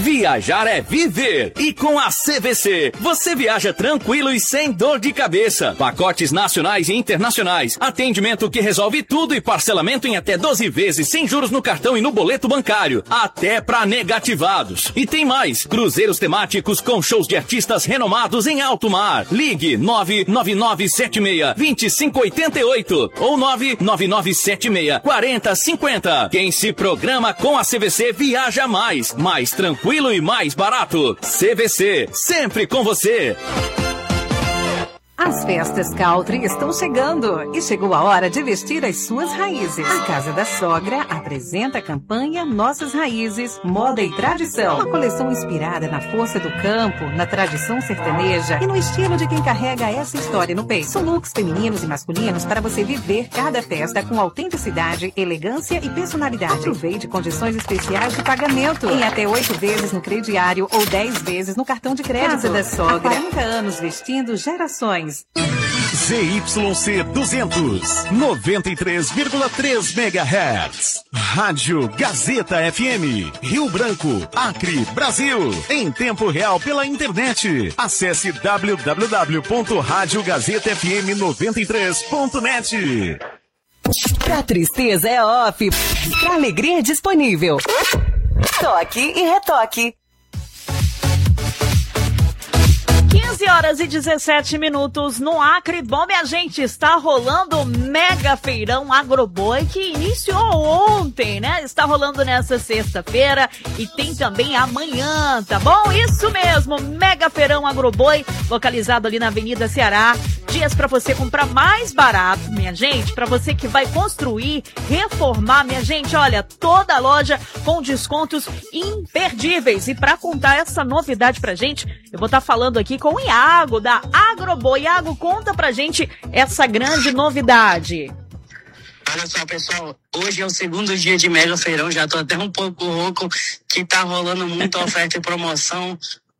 Viajar é viver. E com a CVC, você viaja tranquilo e sem dor de cabeça. Pacotes nacionais e internacionais. Atendimento que resolve tudo e parcelamento em até 12 vezes sem juros no cartão e no boleto bancário. Até pra negativados. E tem mais. Cruzeiros temáticos com shows de artistas renomados em alto mar. Ligue 99976-2588 ou 99976-4050. Quem se programa com a CVC viaja mais tranquilo e mais barato. CVC, sempre com você. As festas Country estão chegando e chegou a hora de vestir as suas raízes. A Casa da Sogra apresenta a campanha Nossas Raízes, Moda e Tradição. Uma coleção inspirada na força do campo, na tradição sertaneja e no estilo de quem carrega essa história no peito. São looks femininos e masculinos para você viver cada festa com autenticidade, elegância e personalidade. Aproveite condições especiais de pagamento em até 8 vezes no crediário ou 10 vezes no cartão de crédito. Casa da Sogra, há 40 anos vestindo gerações. ZYC 200, 93,3 MHz. Rádio Gazeta FM, Rio Branco, Acre, Brasil. Em tempo real pela internet. Acesse www.radiogazetafm93.net. Pra tristeza é off, pra alegria é disponível. Toque e retoque. 15h17 no Acre. Bom, minha gente, está rolando o Mega Feirão Agroboi, que iniciou ontem, né? Está rolando nessa sexta-feira e tem também amanhã, tá bom? Isso mesmo, Mega Feirão Agroboi, localizado ali na Avenida Ceará. Dias para você comprar mais barato, minha gente, para você que vai construir, reformar, minha gente, olha, toda a loja com descontos imperdíveis. E para contar essa novidade pra gente, eu vou estar falando aqui com o Iago, da Agroboi. Iago, conta pra gente essa grande novidade. Olha só, pessoal, hoje é o segundo dia de Mega Feirão, já tô até um pouco rouco, que tá rolando muita oferta e promoção.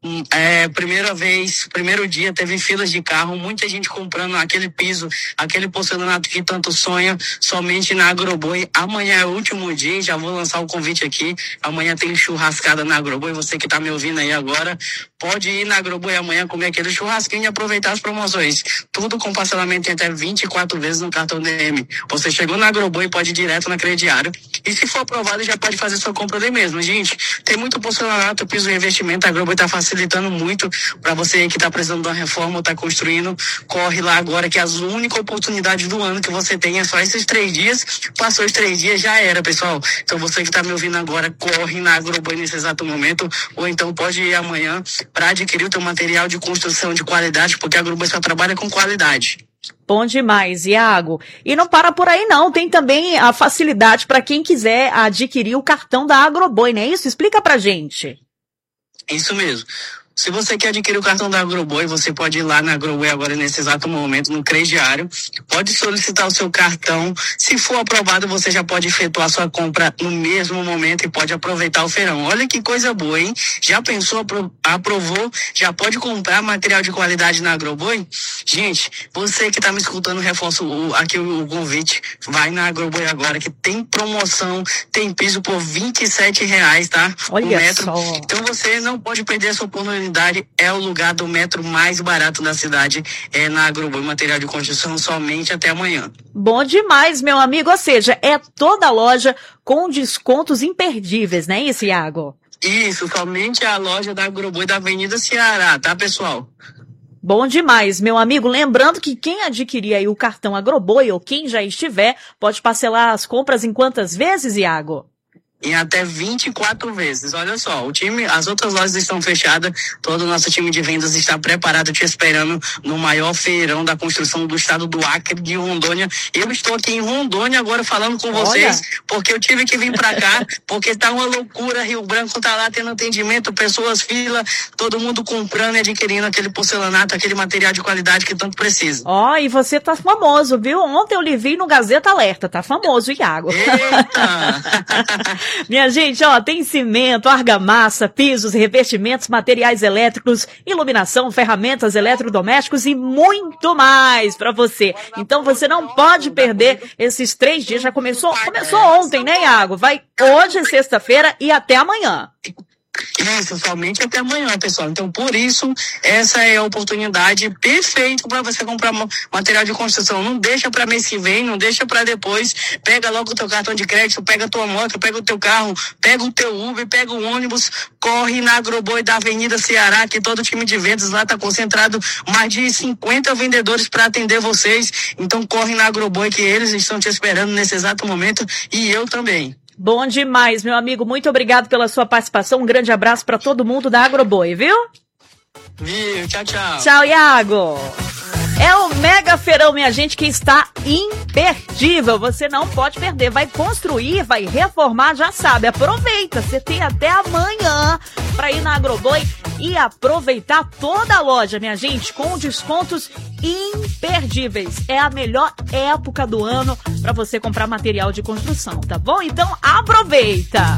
Primeiro dia teve filas de carro, muita gente comprando aquele piso, aquele porcelanato que tanto sonha, somente na Agroboi. Amanhã é o último dia, já vou lançar o convite aqui. Amanhã tem churrascada na Agroboi, você que tá me ouvindo aí agora, pode ir na Agroboi amanhã comer aquele churrasquinho e aproveitar as promoções. Tudo com parcelamento em até 24 vezes no cartão DM. Você chegou na Agroboi, pode ir direto na crediário. E se for aprovado, já pode fazer sua compra ali mesmo. Gente, tem muito porcelanato, piso e investimento. A Agroboi tá facilitando muito para você que tá precisando de uma reforma ou tá construindo. Corre lá agora, que a única oportunidade do ano que você tem é só esses 3 dias. Passou os 3 dias, já era, pessoal. Então você que tá me ouvindo agora, corre na Agroboi nesse exato momento, ou então pode ir amanhã para adquirir o teu material de construção de qualidade, porque a Agroboi só trabalha com qualidade. Bom demais, Iago. E não para por aí não, tem também a facilidade para quem quiser adquirir o cartão da Agroboi, não é isso? Explica pra gente. Isso mesmo. Se você quer adquirir o cartão da Agroboi, você pode ir lá na Agroboi agora nesse exato momento, no crediário. Pode solicitar o seu cartão. Se for aprovado, você já pode efetuar sua compra no mesmo momento e pode aproveitar o feirão. Olha que coisa boa, hein? Já pensou, aprovou, já pode comprar material de qualidade na Agroboi? Gente, você que tá me escutando, reforço aqui o convite. Vai na Agroboi agora, que tem promoção, tem piso por R$27, tá? Olha o metro. Só. Então você não pode perder essa oportunidade. É o lugar do metro mais barato da cidade, é na Agroboi, material de construção, somente até amanhã. Bom demais, meu amigo, ou seja, é toda a loja com descontos imperdíveis, não é isso, Iago? Isso, somente a loja da Agroboi da Avenida Ceará, tá, pessoal? Bom demais, meu amigo. Lembrando que quem adquirir aí o cartão Agroboi, ou quem já estiver, pode parcelar as compras em quantas vezes, Iago? Em até 24 vezes. Olha só, as outras lojas estão fechadas, todo o nosso time de vendas está preparado, te esperando no maior feirão da construção do estado do Acre, de Rondônia. Eu estou aqui em Rondônia agora falando com vocês, porque eu tive que vir pra cá, porque tá uma loucura, Rio Branco tá lá tendo atendimento, pessoas, fila, todo mundo comprando e adquirindo aquele porcelanato, aquele material de qualidade que tanto precisa. E você tá famoso, viu? Ontem eu lhe vi no Gazeta Alerta, tá famoso, Iago. Eita! Minha gente, tem cimento, argamassa, pisos, revestimentos, materiais elétricos, iluminação, ferramentas, eletrodomésticos e muito mais pra você. Então você não pode perder esses 3 dias. Já começou ontem, né, Iago? Vai hoje, sexta-feira, e até amanhã. Isso, somente até amanhã, pessoal. Então, por isso, essa é a oportunidade perfeita para você comprar material de construção. Não deixa para mês que vem, não deixa para depois. Pega logo o teu cartão de crédito, pega a tua moto, pega o teu carro, pega o teu Uber, pega o ônibus, corre na Agroboi da Avenida Ceará, que todo o time de vendas lá está concentrado, mais de 50 vendedores para atender vocês. Então, corre na Agroboi, que eles estão te esperando nesse exato momento, e eu também. Bom demais, meu amigo. Muito obrigado pela sua participação. Um grande abraço para todo mundo da Agroboi, viu? Viu, tchau, tchau. Tchau, Iago. É o Mega Feirão, minha gente, que está imperdível. Você não pode perder. Vai construir, vai reformar, já sabe. Aproveita. Você tem até amanhã para ir na Agroboi e aproveitar toda a loja, minha gente, com descontos imperdíveis. É a melhor época do ano para você comprar material de construção, tá bom? Então aproveita!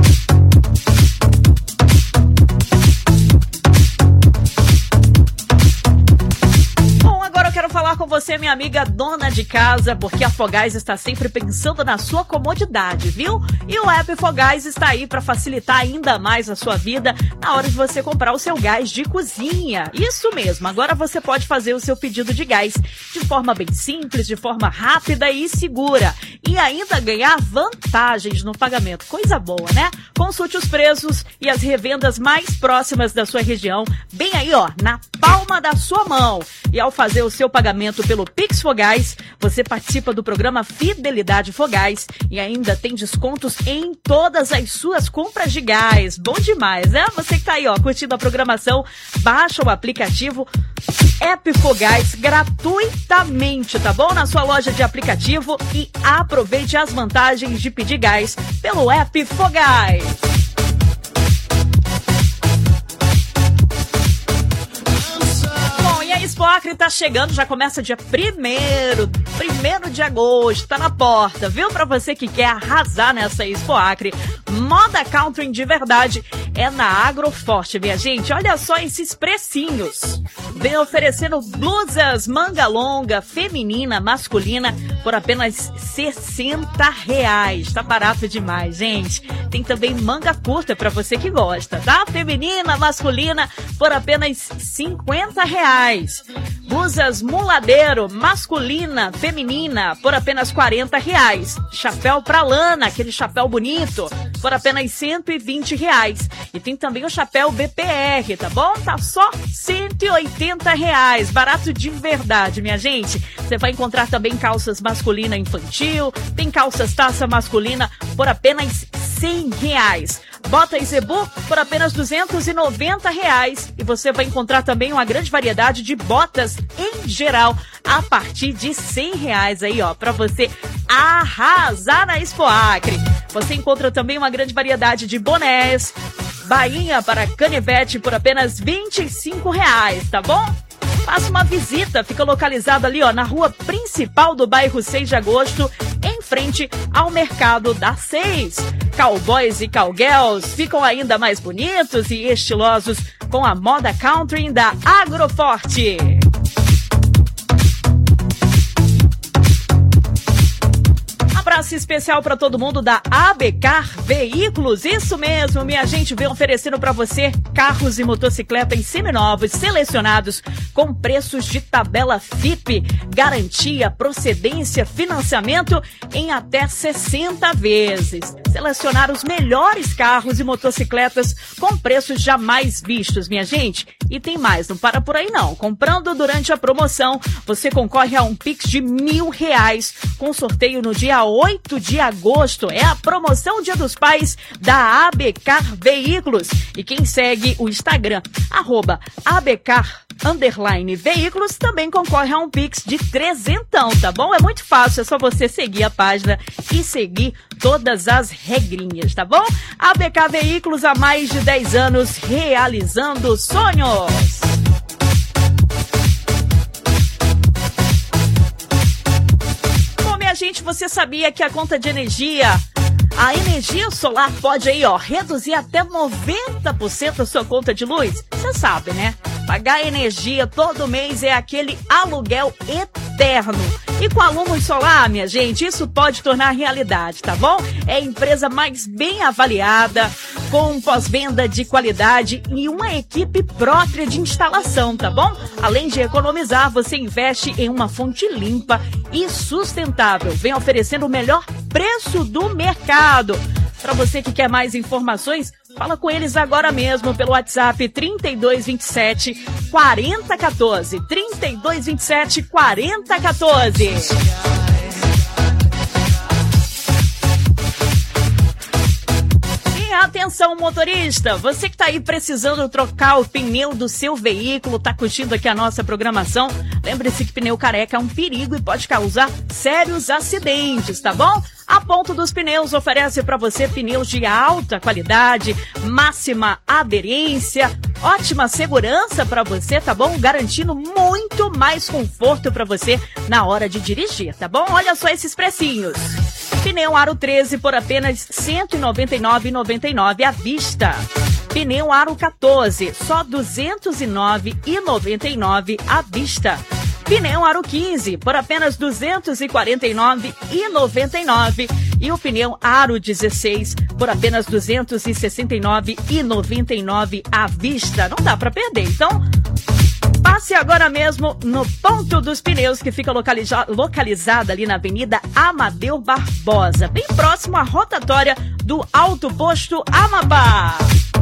Eu quero falar com você, minha amiga dona de casa, porque a Fogás está sempre pensando na sua comodidade, viu? E o app Fogás está aí para facilitar ainda mais a sua vida na hora de você comprar o seu gás de cozinha. Isso mesmo, agora você pode fazer o seu pedido de gás de forma bem simples, de forma rápida e segura. E ainda ganhar vantagens no pagamento. Coisa boa, né? Consulte os preços e as revendas mais próximas da sua região, bem aí, ó, na palma da sua mão. E ao fazer o seu pagamento pelo Pix Fogás, você participa do programa Fidelidade Fogás e ainda tem descontos em todas as suas compras de gás. Bom demais, né? Você que tá aí, ó, curtindo a programação, baixa o aplicativo App Fogás gratuitamente, tá bom? Na sua loja de aplicativo e aproveite as vantagens de pedir gás pelo App Fogás. Expo Acre tá chegando, já começa dia 1º de agosto, tá na porta, viu? Pra você que quer arrasar nessa Expo Acre, moda country de verdade é na Agroforte, minha gente. Olha só esses precinhos. Vem oferecendo blusas manga longa, feminina, masculina, por apenas R$60. Tá barato demais, gente. Tem também manga curta pra você que gosta, tá? Feminina, masculina, por apenas R$50. Blusas muladeiro, masculina, feminina, por apenas R$40. Chapéu pra lana, aquele chapéu bonito, por apenas R$120. E tem também o chapéu BPR, tá bom? Tá só R$180. Barato de verdade, minha gente. Você vai encontrar também calças masculina infantil, tem calças taça masculina por apenas R$100. Bota e zebu por apenas R$290. E você vai encontrar também uma grande variedade de botas em geral a partir de R$100 aí, ó, pra você arrasar na Expo Acre. Você encontra também uma grande variedade de bonés, bainha para canivete por apenas R$25, tá bom? Faça uma visita, fica localizado ali, ó, na rua principal do bairro 6 de agosto, em frente ao Mercado da 6. Cowboys e cowgirls ficam ainda mais bonitos e estilosos com a moda country da Agroforte. Abraço especial para todo mundo da ABCar Veículos. Isso mesmo, minha gente, vem oferecendo para você carros e motocicletas seminovos selecionados com preços de tabela FIP, garantia, procedência, financiamento em até 60 vezes. Selecionar os melhores carros e motocicletas com preços jamais vistos, minha gente. E tem mais, não para por aí não. Comprando durante a promoção, você concorre a um Pix de R$1.000 com sorteio no dia 8 de agosto. É a promoção Dia dos Pais da ABCar Veículos. E quem segue o Instagram, @ABCar_Veículos, também concorre a um Pix de R$300, tá bom? É muito fácil, é só você seguir a página e seguir todas as regrinhas, tá bom? ABCar Veículos há mais de 10 anos realizando sonhos. Bom, minha gente, você sabia que a conta de energia, a energia solar pode aí, ó, reduzir até 90% a sua conta de luz? Você sabe, né? Pagar energia todo mês é aquele aluguel eterno eterno. E com a Lumos Solar, minha gente, isso pode tornar realidade, tá bom? É a empresa mais bem avaliada, com pós-venda de qualidade e uma equipe própria de instalação, tá bom? Além de economizar, você investe em uma fonte limpa e sustentável. Vem oferecendo o melhor preço do mercado. Para você que quer mais informações, fala com eles agora mesmo pelo WhatsApp 3227 4014. 3227 4014. Atenção, motorista, você que está aí precisando trocar o pneu do seu veículo, está curtindo aqui a nossa programação, lembre-se que pneu careca é um perigo e pode causar sérios acidentes, tá bom? A Ponto dos Pneus oferece para você pneus de alta qualidade, máxima aderência, ótima segurança para você, tá bom? Garantindo muito mais conforto para você na hora de dirigir, tá bom? Olha só esses precinhos. Pneu Aro 13 por apenas R$ 199,99 à vista. Pneu Aro 14, só R$ 209,99 à vista. Pneu Aro 15 por apenas R$ 249,99. E o pneu Aro 16 por apenas R$ 269,99 à vista. Não dá para perder, então... Passe agora mesmo no Ponto dos Pneus, que fica localizada ali na Avenida Amadeu Barbosa, bem próximo à rotatória do Alto Posto Amapá.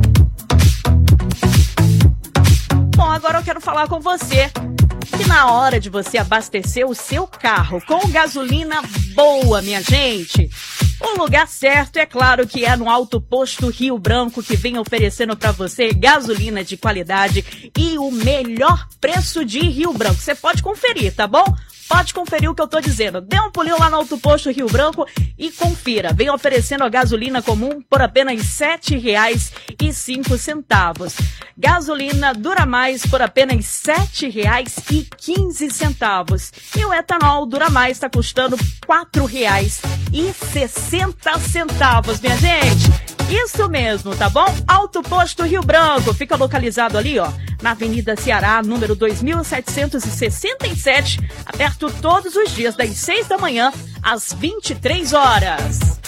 Bom, agora eu quero falar com você que na hora de você abastecer o seu carro com gasolina boa, minha gente, o lugar certo, é claro que é no Alto Posto Rio Branco, que vem oferecendo para você gasolina de qualidade e o melhor preço de Rio Branco. Você pode conferir, tá bom? Pode conferir o que eu tô dizendo. Dê um pulinho lá no Alto Posto Rio Branco e confira. Vem oferecendo a gasolina comum por apenas R$ 7,05. Gasolina Dura Mais por apenas R$ 7,15. E o etanol Dura Mais está custando R$ 4,60, minha gente. Isso mesmo, tá bom? Alto Posto Rio Branco, fica localizado ali, ó, na Avenida Ceará, número 2767, aberto todos os dias, das 6 da manhã às 23 horas.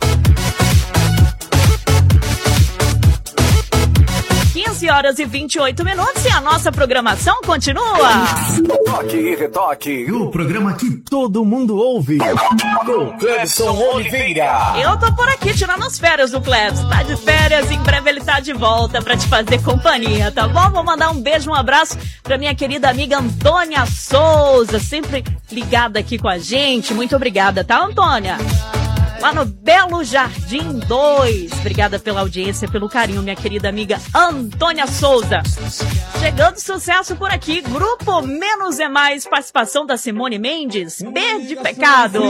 15 horas e 28 minutos e a nossa programação continua. Toque e retoque, o programa que todo mundo ouve. Com Clebson Oliveira. Eu tô por aqui tirando as férias do Clebson. Tá de férias, em breve ele tá de volta pra te fazer companhia, tá bom? Vou mandar um beijo, um abraço pra minha querida amiga Antônia Souza, sempre ligada aqui com a gente. Muito obrigada, tá, Antônia? Lá no Belo Jardim 2. Obrigada pela audiência, pelo carinho, minha querida amiga Antônia Souza. Chegando sucesso por aqui, Grupo Menos é Mais, participação da Simone Mendes, B de Pecado.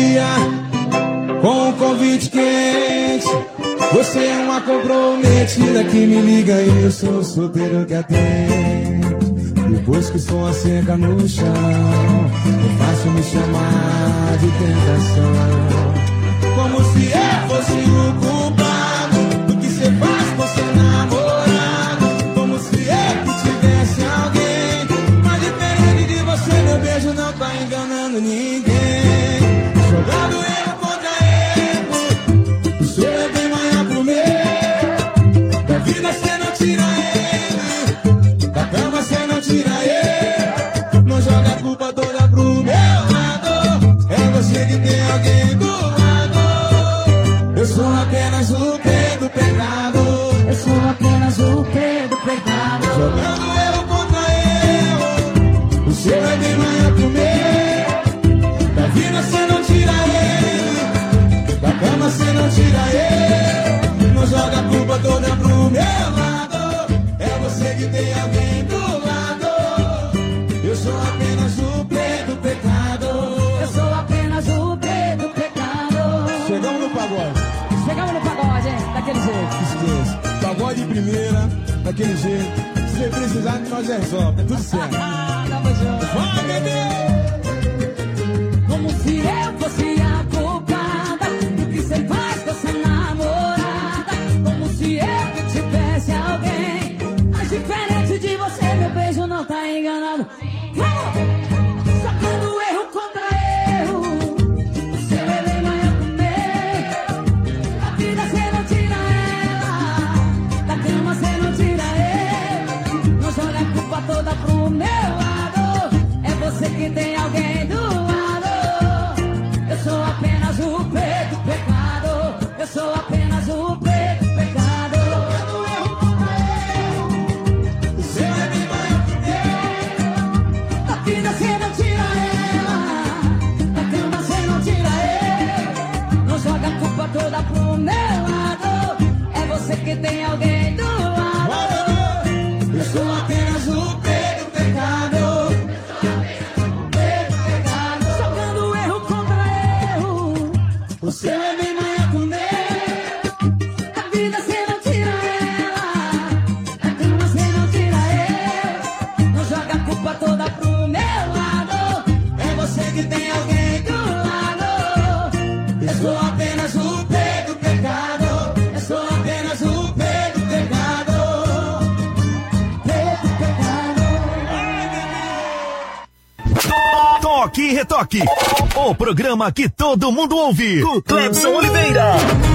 Com um convite quente, você é uma comprometida que me liga e eu sou solteiro que atende. Depois que o som seca no chão, é fácil me chamar de tentação. Como se eu fosse o culpado do que você faz com seu namorado. Como se eu que tivesse alguém. Mas diferente de você, meu beijo não tá enganando ninguém. Jogando erro contra erro, o seu é bem maior pro meu. Da vida você não tira ele, da cama você não tira ele. Não joga a culpa toda pro meu lado. É você que tem alguém do lado. Eu sou apenas o P do pecado. Eu sou apenas o P do pecado. Jogando erro contra erro, o seu é bem maior que o meu. Da vida você não tira ele, da cama você não tira ele. Não joga a culpa toda pro meu lado. É você que tem alguém do lado. Eu sou apenas o P do pecado. Eu sou apenas o P do pecado. Chegamos no pagode. Chegamos no pagode, hein? Daquele jeito. Esqueça. Pagode de primeira, daquele jeito. Se você precisar, nós resolve. É tudo certo. Tamo junto. Vai, bebê! Como se eu fosse a culpada do que você faz com essa namorada. Como se eu que tivesse alguém. Mas diferente de você, meu beijo não tá enganado. Vamos! Sacando erro. que tem alguém do lado. Eu sou apenas o peito pecado. Jogando erro contra erro. O seu é bem manha com Deus. A vida cê não tira ela. A cama cê não tira eu. Não joga a culpa toda pro meu lado. É você que tem alguém do lado. Eu sou apenas o peito pecado. Eu sou apenas o peito pecado. Peito pecado. Toque e Retoque, o programa que todo mundo ouve, com Clebson Oliveira.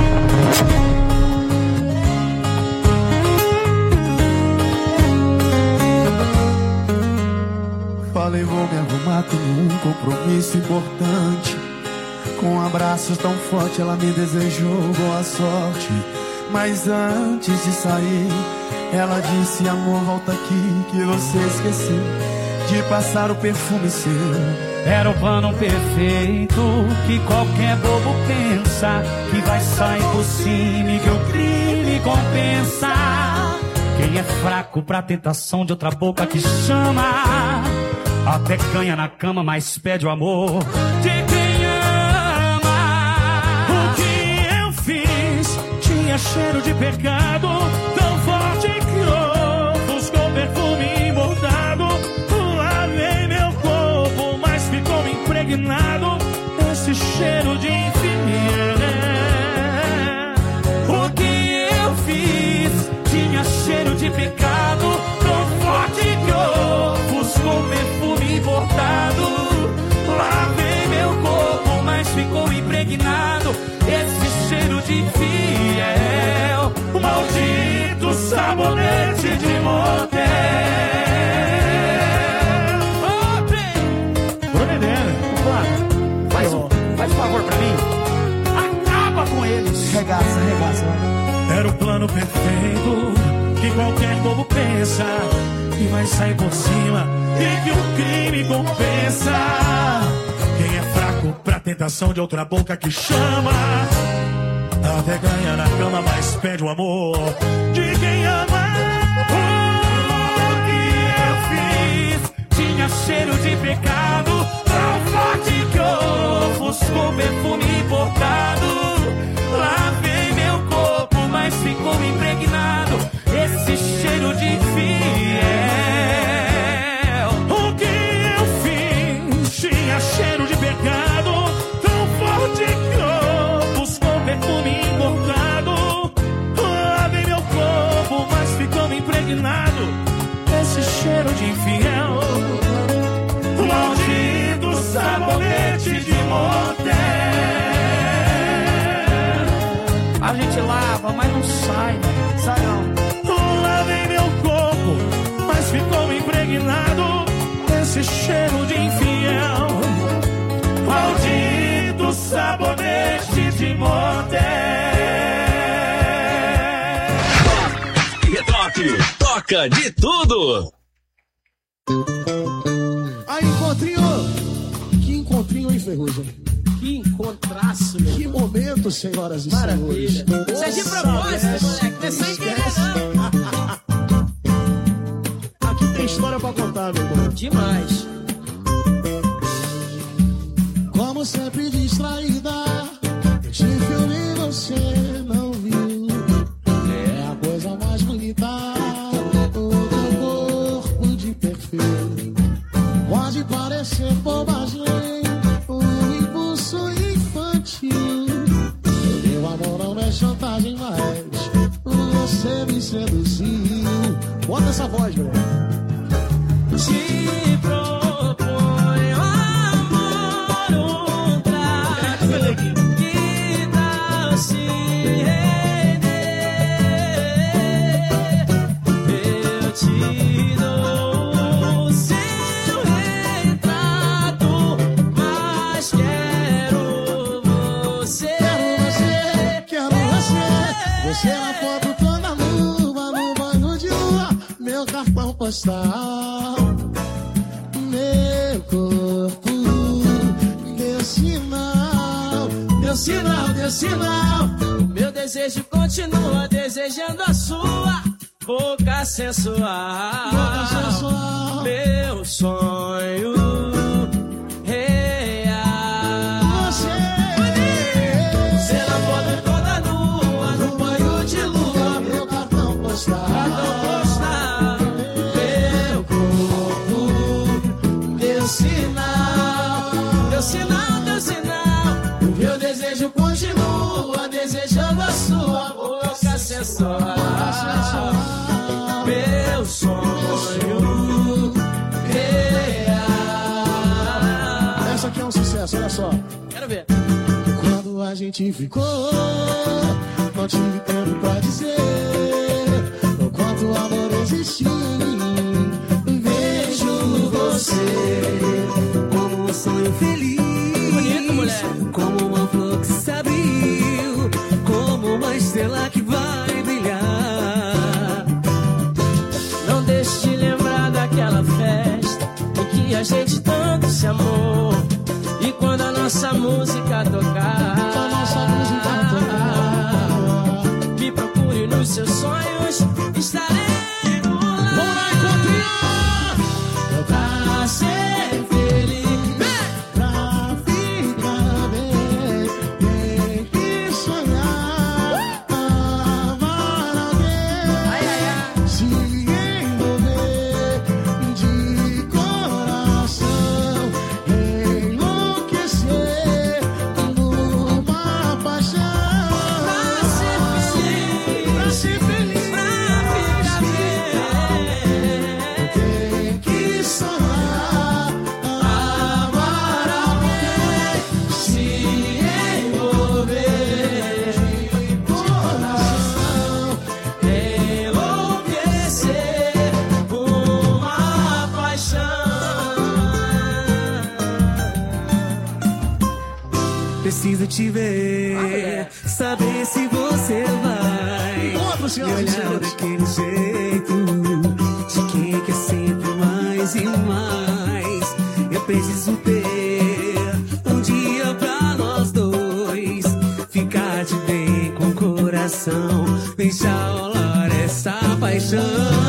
Falei, vou me arrumar, tenho um compromisso importante. Com abraços tão fortes, ela me desejou boa sorte. Mas antes de sair, ela disse, amor, volta aqui, que você esqueceu de passar o perfume seu. Era o plano perfeito que qualquer bobo pensa, que vai sair por cima e que o crime compensa. Quem é fraco pra tentação de outra boca que chama, até ganha na cama, mas pede o amor de quem ama. O que eu fiz tinha cheiro de pecado, tão forte que ofuscou perfume embordado. Lavei meu corpo, mas ficou impregnado esse cheiro de infiel. O que eu fiz tinha cheiro de pecado, tão forte que ofuscou perfume importado. Lavei meu corpo, mas ficou impregnado esse cheiro de infiel. Maldito sabonete de motel. Faz um favor pra mim. Acaba com eles. Regaça. Era o plano perfeito que qualquer bobo pensa, que vai sair por cima e que o crime compensa. Quem é fraco pra tentação de outra boca que chama, até ganha na cama, mas pede o amor de quem ama. O que eu fiz tinha cheiro de pecado, tão forte que ofuscou perfume importado. Lavei meu corpo, mas ficou impregnado esse cheiro de infiel. O que eu fiz tinha cheiro de pecado, tão forte que ofuscou perfume importado. Lavei meu corpo, mas ficou impregnado esse cheiro de infiel. Maldito sabonete de motel. A gente lava, mas não sai, sai não. Lavei meu corpo, mas ficou impregnado esse cheiro de infiel. Maldito sabonete de motel. Retoque, toca de tudo. Aí, encontrinho, hein, Ferrugem? Que encontraço, meu. Que momento, senhoras e maravilha. Senhores. Isso é de propósito, moleque. Não é sem querer, não. Aqui tem história pra contar, meu irmão. Demais. Como sempre distraída, te filme e você não viu. É a coisa mais bonita, o teu corpo de perfil. Pode parecer bobagem, um impulso infantil. Meu amor não é chantagem, mas você me seduziu. Bota essa voz, meu irmão. Te proponho amor, um trago que tal se render. Eu te dou o seu retrato, mas quero você. Quero você. Você na foto toda luva, no banho de lua, meu cartão postal. Meu corpo, meu sinal, deu sinal. Meu desejo continua desejando a sua boca sensual. Meu sonho real. Você na foto toda nua, no banho de lua. Meu cartão postal. Meu corpo deu sinal. Deu sinal. Meu desejo continua desejando a sua boca sensual. Meu sonho real. Essa aqui é um sucesso, olha só. Quero ver. Quando a gente ficou, não tive tempo pra dizer o quanto o amor existia em mim. Vejo você como um sonho feliz, bonito, mulher. como uma flor que se abriu, como uma estrela que vai brilhar. Não deixe de lembrar daquela festa em que a gente tanto se amou. E quando a nossa música tocar, me procure nos seus sonhos, estarei no lar. Vamos lá, encontrinho! Pra ser feliz, Pra ficar bem, tem que sonhar, amar alguém, se envolver de coração, enlouquecer numa paixão. pra ser feliz, Pra ser feliz, pra ficar bem. tem que sonhar, amar alguém, Se envolver de coração. enlouquecer uma paixão. Preciso te ver, saber se você vai me olhar daquele jeito, de quem quer sempre mais e mais. Eu preciso ter um dia pra nós dois, ficar de bem com o coração, deixar rolar essa paixão.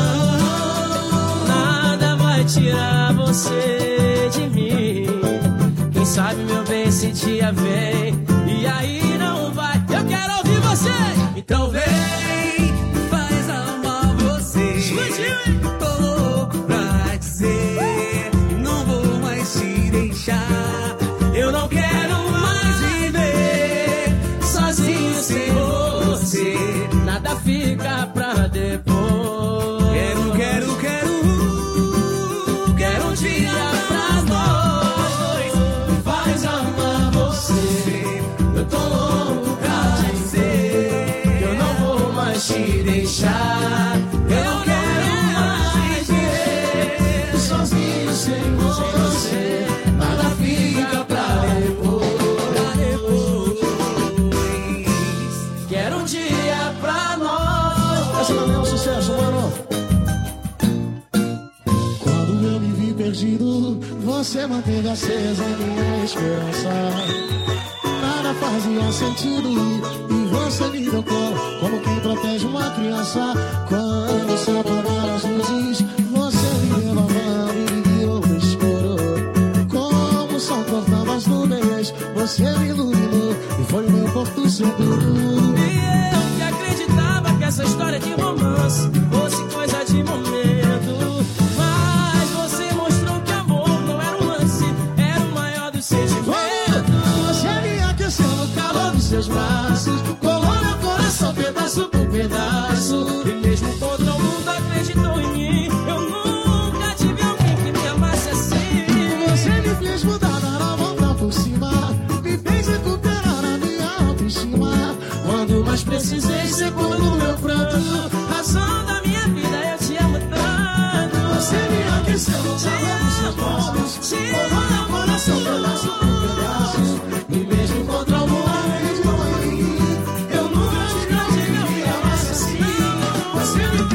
Nada vai tirar você de mim. Quem sabe, meu bem, esse dia vem e aí não vai. Eu quero ouvir você. Então vem. Faz amar você. Tô louco pra dizer, não vou mais te deixar. Eu não quero mais viver sozinho sem você. Nada fica pra depois. Quero um dia pra nós. Faz amar você. Eu tô louco pra dizer que eu não vou mais te deixar. Eu não quero mais viver sozinho sem você. Nada fica pra depois. Quero um dia pra nós. Essa também é um sucesso, mano. Quando eu me vi perdido, você manteve acesa a minha esperança. Nada fazia sentido e você me deu colo, como quem protege uma criança. Quando se apagaram as luzes, você me deu a mão e me guiou no escuro. Como o sol cortando as nuvens, você me iluminou e foi o meu porto seguro. E eu que acreditava que essa história de romance fosse coisa de momento. Mas você mostrou que amor não era um lance, era o maior dos sentimentos. Você me aqueceu no calor dos seus braços, colou meu coração pedaço por pedaço. E mesmo quando o mundo acreditou em mim, eu nunca tive alguém que me amasse assim. Você me fez mudar, dar a volta por cima, me fez recuperar a minha autoestima. Quando mais precisei, secou no meu pranto. Razão da minha vida, eu te amo tanto. Você me aqueceu no calor dos seus braços, colou meu coração pedaço por pedaço. E mesmo contra o mundo acreditou em mim, eu nunca tive alguém que me amasse assim. Você me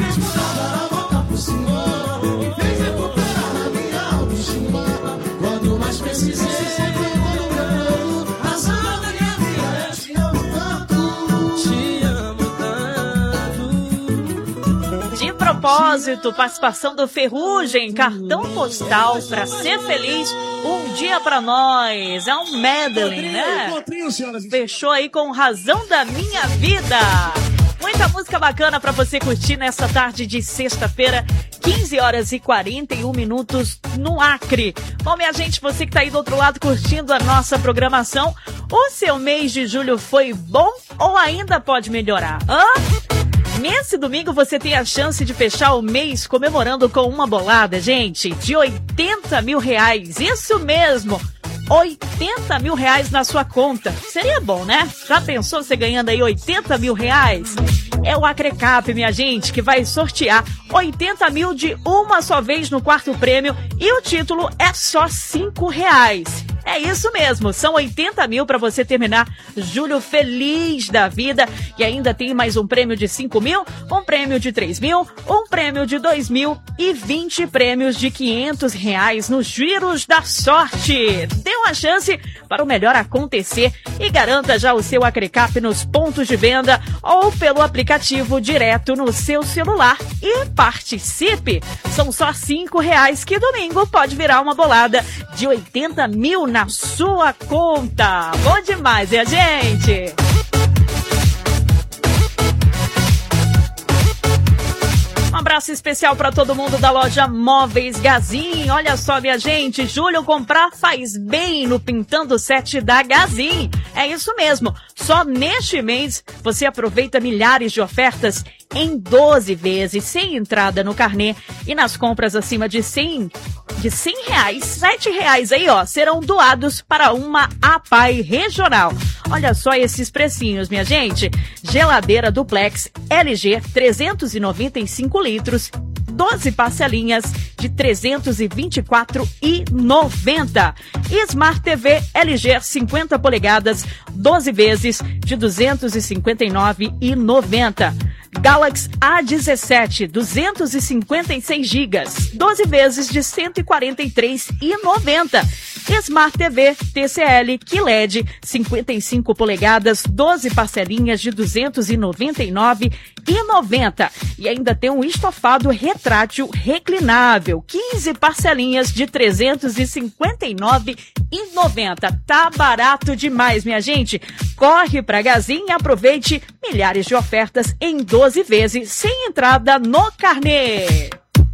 De propósito, participação do Ferrugem, cartão postal pra ser feliz, um dia pra nós. É um medley, né? Fechou aí com Razão da Minha Vida. Muita música bacana pra você curtir nessa tarde de sexta-feira, 15 horas e 41 minutos no Acre. Bom, minha gente, você que tá aí do outro lado curtindo a nossa programação, o seu mês de julho foi bom ou ainda pode melhorar? Nesse domingo você tem a chance de fechar o mês comemorando com uma bolada, gente, de R$80 mil. Isso mesmo! R$80 mil na sua conta. Seria bom, né? Já pensou você ganhando aí R$80 mil? É o Acrecap, minha gente, que vai sortear 80 mil de uma só vez no quarto prêmio e o título é só R$5. É isso mesmo, são 80 mil para você terminar julho feliz da vida. E ainda tem mais um prêmio de 5 mil, um prêmio de 3 mil, um prêmio de 2 mil e 20 prêmios de R$500 nos giros da sorte. Dê uma chance para o melhor acontecer e garanta já o seu Acrecap nos pontos de venda ou pelo aplicativo direto no seu celular e participe. São só R$5 que domingo pode virar uma bolada de 80 mil na sua conta. Bom demais, hein, gente? Um abraço especial para todo mundo da loja Móveis Gazin. Olha só, minha gente, julho comprar faz bem no Pintando 7 da Gazin. É isso mesmo, só neste mês você aproveita milhares de ofertas em 12 vezes, sem entrada no carnê, e nas compras acima de R$100, R$7 aí, ó, serão doados para uma APAI regional. Olha só esses precinhos, minha gente. Geladeira duplex LG 395 litros, 12 parcelinhas de R$324,90. Smart TV LG 50 polegadas, 12 vezes de R$259,90. Galaxy A17, 256 GB, 12 vezes de R$143,90. Smart TV TCL QLED, 55 polegadas, 12 parcelinhas de R$299,90. E ainda tem um estofado retrátil reclinável, 15 parcelinhas de R$359,90. Tá barato demais, minha gente. Corre pra Gazin e aproveite milhares de ofertas em 12 vezes, sem entrada no carnê.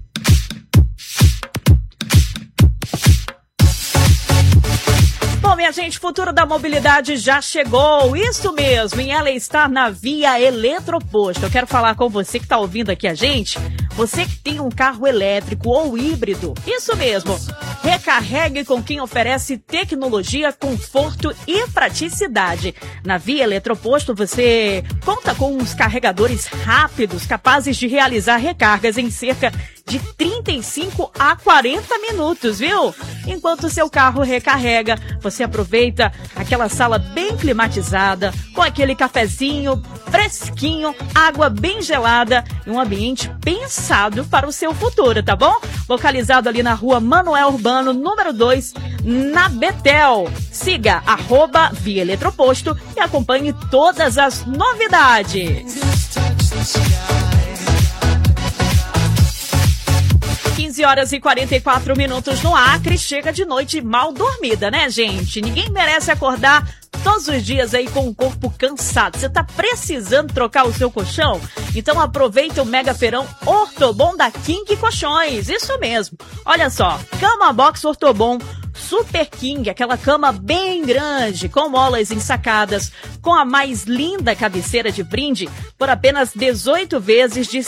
Bom, minha gente, futuro da mobilidade já chegou, isso mesmo, e ela está na Via Eletroposto. Eu quero falar com você que está ouvindo aqui a gente, você que tem um carro elétrico ou híbrido, isso mesmo, recarregue com quem oferece tecnologia, conforto e praticidade. Na Via Eletroposto você conta com uns carregadores rápidos, capazes de realizar recargas em cerca de 35 a 40 minutos, viu? Enquanto o seu carro recarrega, você aproveita aquela sala bem climatizada, com aquele cafezinho fresquinho, água bem gelada e um ambiente pensado para o seu futuro, tá bom? Localizado ali na rua Manuel Urbano, número 2, na Betel. Siga @Via Eletroposto e acompanhe todas as novidades. 15 horas e 44 minutos no Acre. Chega de noite mal dormida, né, gente? Ninguém merece acordar todos os dias aí com o corpo cansado. Você tá precisando trocar o seu colchão? Então aproveita o mega feirão Ortobon da King Colchões. Isso mesmo. Olha só, cama box Ortobon Super King, aquela cama bem grande, com molas ensacadas, com a mais linda cabeceira de brinde, por apenas 18 vezes de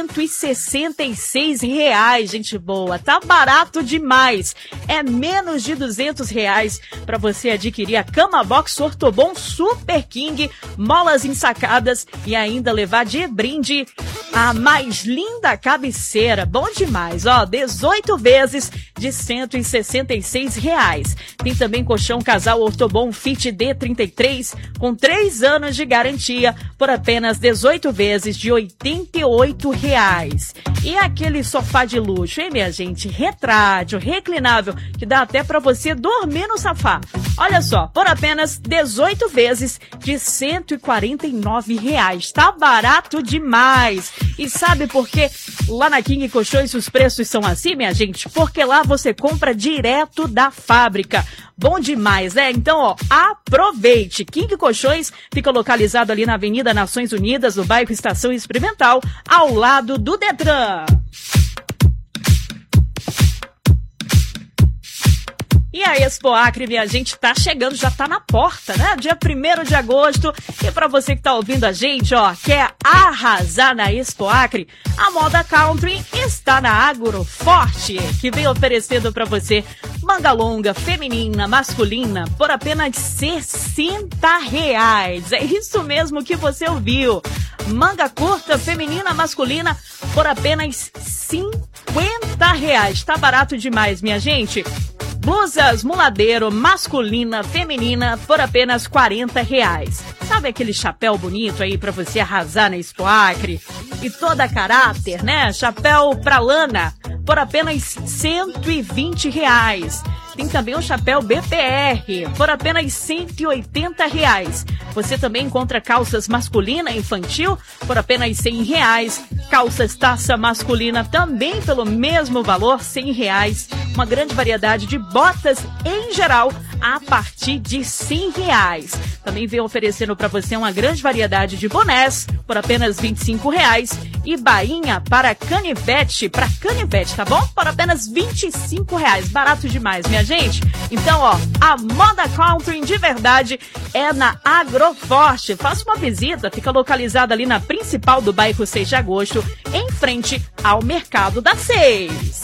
R$166, gente boa. Tá barato demais. É menos de R$200 para você adquirir a cama box Ortobon Super King, molas ensacadas e ainda levar de brinde a mais linda cabeceira. Bom demais, ó, 18 vezes de R$166. Tem também colchão casal Ortobon Fit D33 com 3 anos de garantia por apenas 18 vezes de R$88. E aquele sofá de luxo, hein, minha gente? Retrátil, reclinável, que dá até pra você dormir no sofá. Olha só, por apenas 18 vezes de R$149. Tá barato demais. E sabe por que lá na King Colchões os preços são assim, minha gente? Porque lá você compra direto da fábrica. Bom demais, né? Então, ó, aproveite. King Colchões fica localizado ali na Avenida Nações Unidas, no bairro Estação Experimental, ao lado do Detran. E a Expo Acre, minha gente, tá chegando, já tá na porta, né? Dia 1º de agosto. E pra você que tá ouvindo a gente, ó, quer arrasar na Expo Acre, a Moda Country está na Agroforte, que vem oferecendo pra você manga longa, feminina, masculina, por apenas R$60. É isso mesmo que você ouviu. Manga curta, feminina, masculina, por apenas R$50. Tá barato demais, minha gente. Blusas muladeiro, masculina, feminina, por apenas R$40. Sabe aquele chapéu bonito aí pra você arrasar na Expo Acre? E toda caráter, né? Chapéu pra lana, por apenas R$120. Tem também o chapéu BPR, por apenas R$180. Você também encontra calças masculina e infantil por apenas R$100. Calças taça masculina também pelo mesmo valor, R$100. Uma grande variedade de botas em geral a partir de R$100. Também vem oferecendo para você uma grande variedade de bonés por apenas R$25. E bainha para canivete, tá bom? Por apenas R$25. Barato demais, minha gente. Então, ó, a Moda Country de verdade é na Agroforte. Faça uma visita, fica localizada ali na principal do bairro 6 de agosto, em frente ao Mercado da 6.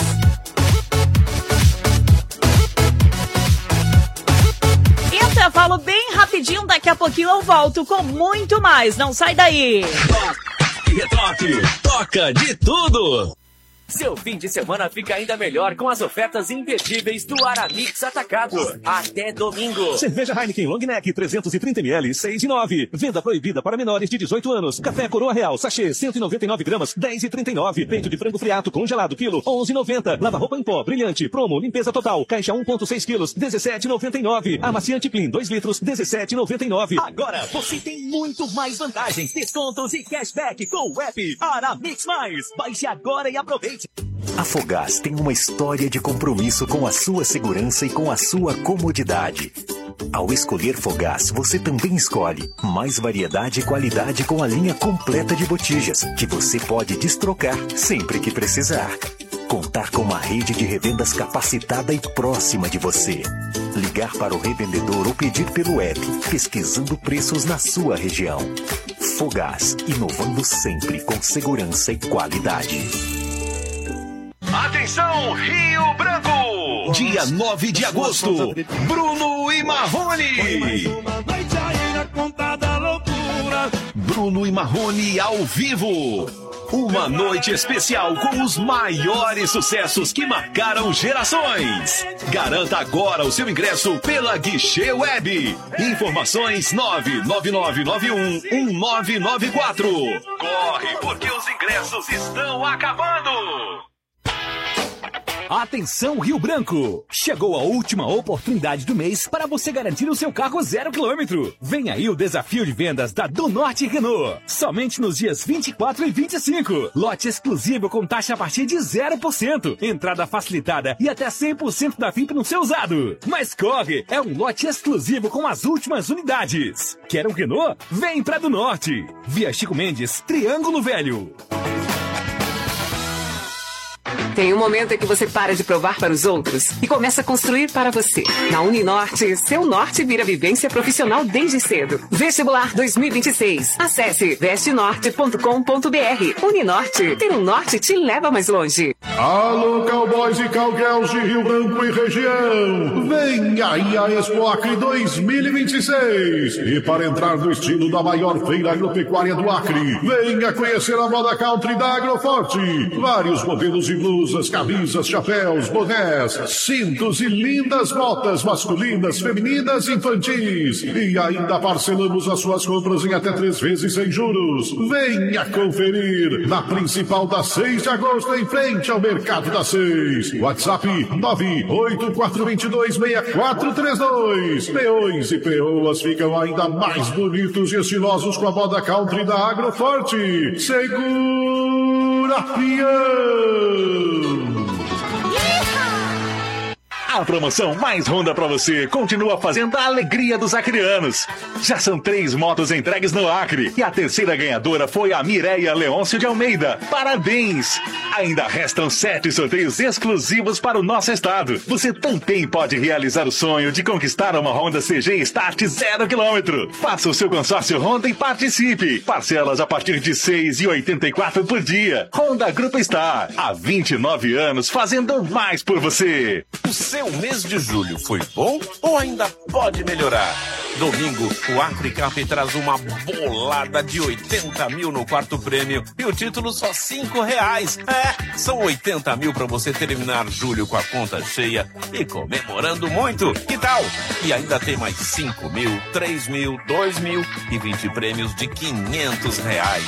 Intervalo bem rapidinho, daqui a pouquinho eu volto com muito mais. Não sai daí. Retoque, toca de tudo. Seu fim de semana fica ainda melhor com as ofertas imperdíveis do Aramix Atacado. Até domingo. Cerveja Heineken Long Neck 330ml, 6,9. Venda proibida para menores de 18 anos. Café Coroa Real, sachê, 199 gramas, 10,39. Peito de frango friato congelado, quilo, 11,90. Lava-roupa em pó, brilhante, promo, limpeza total. Caixa 1,6 quilos, 17,99. Amaciante Clean, 2 litros, 17,99. Agora você tem muito mais vantagens, descontos e cashback com o app Aramix Mais. Baixe agora e aproveite. A Fogás tem uma história de compromisso com a sua segurança e com a sua comodidade. Ao escolher Fogás, você também escolhe mais variedade e qualidade com a linha completa de botijas, que você pode destrocar sempre que precisar. Contar com uma rede de revendas capacitada e próxima de você. Ligar para o revendedor ou pedir pelo app, pesquisando preços na sua região. Fogás, inovando sempre com segurança e qualidade. Atenção, Rio Branco! Dia 9 de agosto, Bruno e Marrone! Bruno e Marrone ao vivo! Uma noite especial com os maiores sucessos que marcaram gerações. Garanta agora o seu ingresso pela Guichê Web. Informações 999911994. Corre, porque os ingressos estão acabando! Atenção, Rio Branco! Chegou a última oportunidade do mês para você garantir o seu carro 0 km. Vem aí o desafio de vendas da Do Norte Renault. Somente nos dias 24 e 25. Lote exclusivo com taxa a partir de 0%. Entrada facilitada e até 100% da FIP no seu usado. Mas corre! É um lote exclusivo com as últimas unidades. Quer um Renault? Vem pra Do Norte. Via Chico Mendes, Triângulo Velho. Tem um momento em que você para de provar para os outros e começa a construir para você. Na Uninorte, seu norte vira vivência profissional desde cedo. Vestibular 2026. Acesse vestenorte.com.br. Uninorte. Ter um norte te leva mais longe. Alô, cowboys e cowgirls de Rio Branco e região. Vem aí a Expo Acre 2026. E para entrar no estilo da maior feira agropecuária do Acre, venha conhecer a Moda Country da Agroforte. Vários modelos de blusas blusas, camisas, chapéus, bonés, cintos e lindas botas masculinas, femininas e infantis. E ainda parcelamos as suas compras em até 3 vezes sem juros. Venha conferir na principal da 6 de agosto, em frente ao Mercado da 6. WhatsApp 984226432. Peões e peoas ficam ainda mais bonitos e estilosos com a moda country da Agroforte. Segura, peão! A promoção mais Honda pra você continua fazendo a alegria dos acrianos. Já são 3 motos entregues no Acre e a terceira ganhadora foi a Mireia Leôncio de Almeida. Parabéns! Ainda restam 7 sorteios exclusivos para o nosso estado. Você também pode realizar o sonho de conquistar uma Honda CG Start 0 km. Faça o seu consórcio Honda e participe. Parcelas a partir de R$ 6,84 por dia. Honda Grupo Star, há 29 anos fazendo mais por você. O seu mês de julho foi bom ou ainda pode melhorar? Domingo, o Acricap traz uma bolada de 80 mil no quarto prêmio e o título só R$5. São 80 mil para você terminar julho com a conta cheia e comemorando muito. Que tal? E ainda tem mais 5 mil, 3 mil, 2 mil e 20 prêmios de R$500.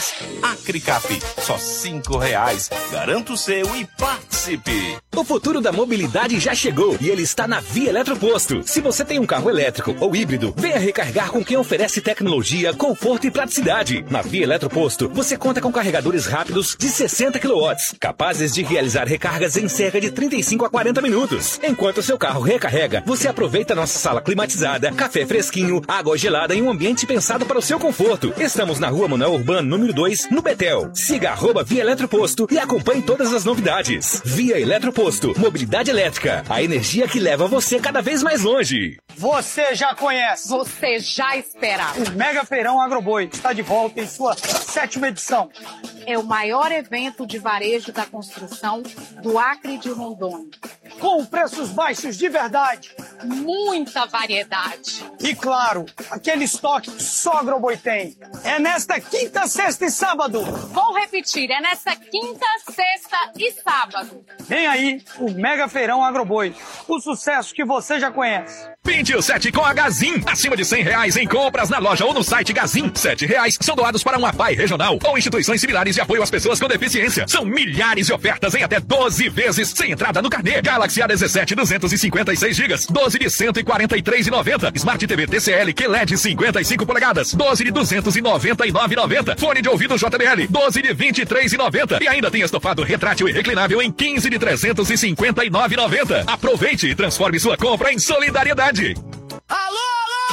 Acricap, só R$5. Garanta o seu e participe. O futuro da mobilidade já chegou e ele está na Via Eletroposto. Se você tem um carro elétrico ou híbrido, venha recarregar com quem oferece tecnologia, conforto e praticidade. Na Via Eletroposto, você conta com carregadores rápidos de 60 kW, capazes de realizar recargas em cerca de 35 a 40 minutos. Enquanto seu carro recarrega, você aproveita nossa sala climatizada, café fresquinho, água gelada em um ambiente pensado para o seu conforto. Estamos na Rua Manuel Urbano, número 2, no Betel. Siga @Via Eletroposto e acompanhe todas as novidades. Via Eletroposto, mobilidade elétrica, a energia que leva você cada vez mais longe. Você já conhece. Você já esperava. O Mega Feirão Agroboi está de volta em sua 7ª edição. É o maior evento de varejo da construção do Acre e de Rondônia. Com preços baixos de verdade. Muita variedade. E claro, aquele estoque que só Agroboi tem. É nesta quinta, sexta e sábado. Vou repetir, é nesta quinta, sexta e sábado. Vem aí o Mega Feirão Agroboi. O sucesso que você já conhece. Pinte o 7 com a Gazin. Acima de R$100 em compras na loja ou no site Gazin. R$7 são doados para uma APAI regional ou instituições similares de apoio às pessoas com deficiência. São milhares de ofertas em até 12 vezes sem entrada no carnê. Galaxy A17 256 GB, 12 de R$143,90. Smart TV TCL QLED 55 polegadas, 12 de R$299,90. Fone de ouvido JBL, 12 de R$23,90. E ainda tem estofado retrátil e reclinável em 15 de R$359,90. Aproveite e transforme sua compra em solidariedade. Alô!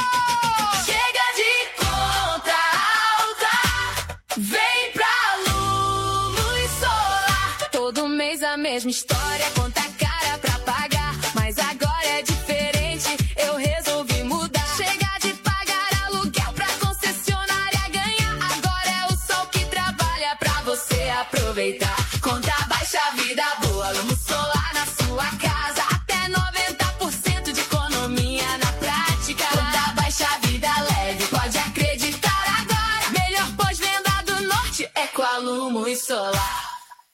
Chega de conta alta, vem pra Luz Solar. Todo mês a mesma história, conta cara pra pagar, mas agora é diferente, eu resolvi mudar. Chega de pagar aluguel pra concessionária ganhar, agora é o sol que trabalha pra você aproveitar. Conta baixa, vida boa, Luz Solar na sua casa, até 90% de economia na prática. Conta baixa, vida leve, pode acreditar agora. Melhor pós-venda do norte é com a Luz Solar.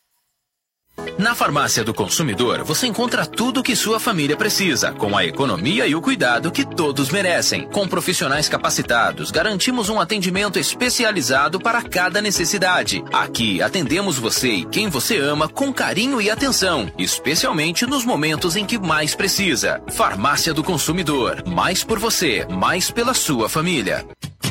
Na Farmácia do Consumidor, você encontra tudo o que sua família precisa, com a economia e o cuidado que todos merecem. Com profissionais capacitados, garantimos um atendimento especializado para cada necessidade. Aqui, atendemos você e quem você ama com carinho e atenção, especialmente nos momentos em que mais precisa. Farmácia do Consumidor. Mais por você, mais pela sua família.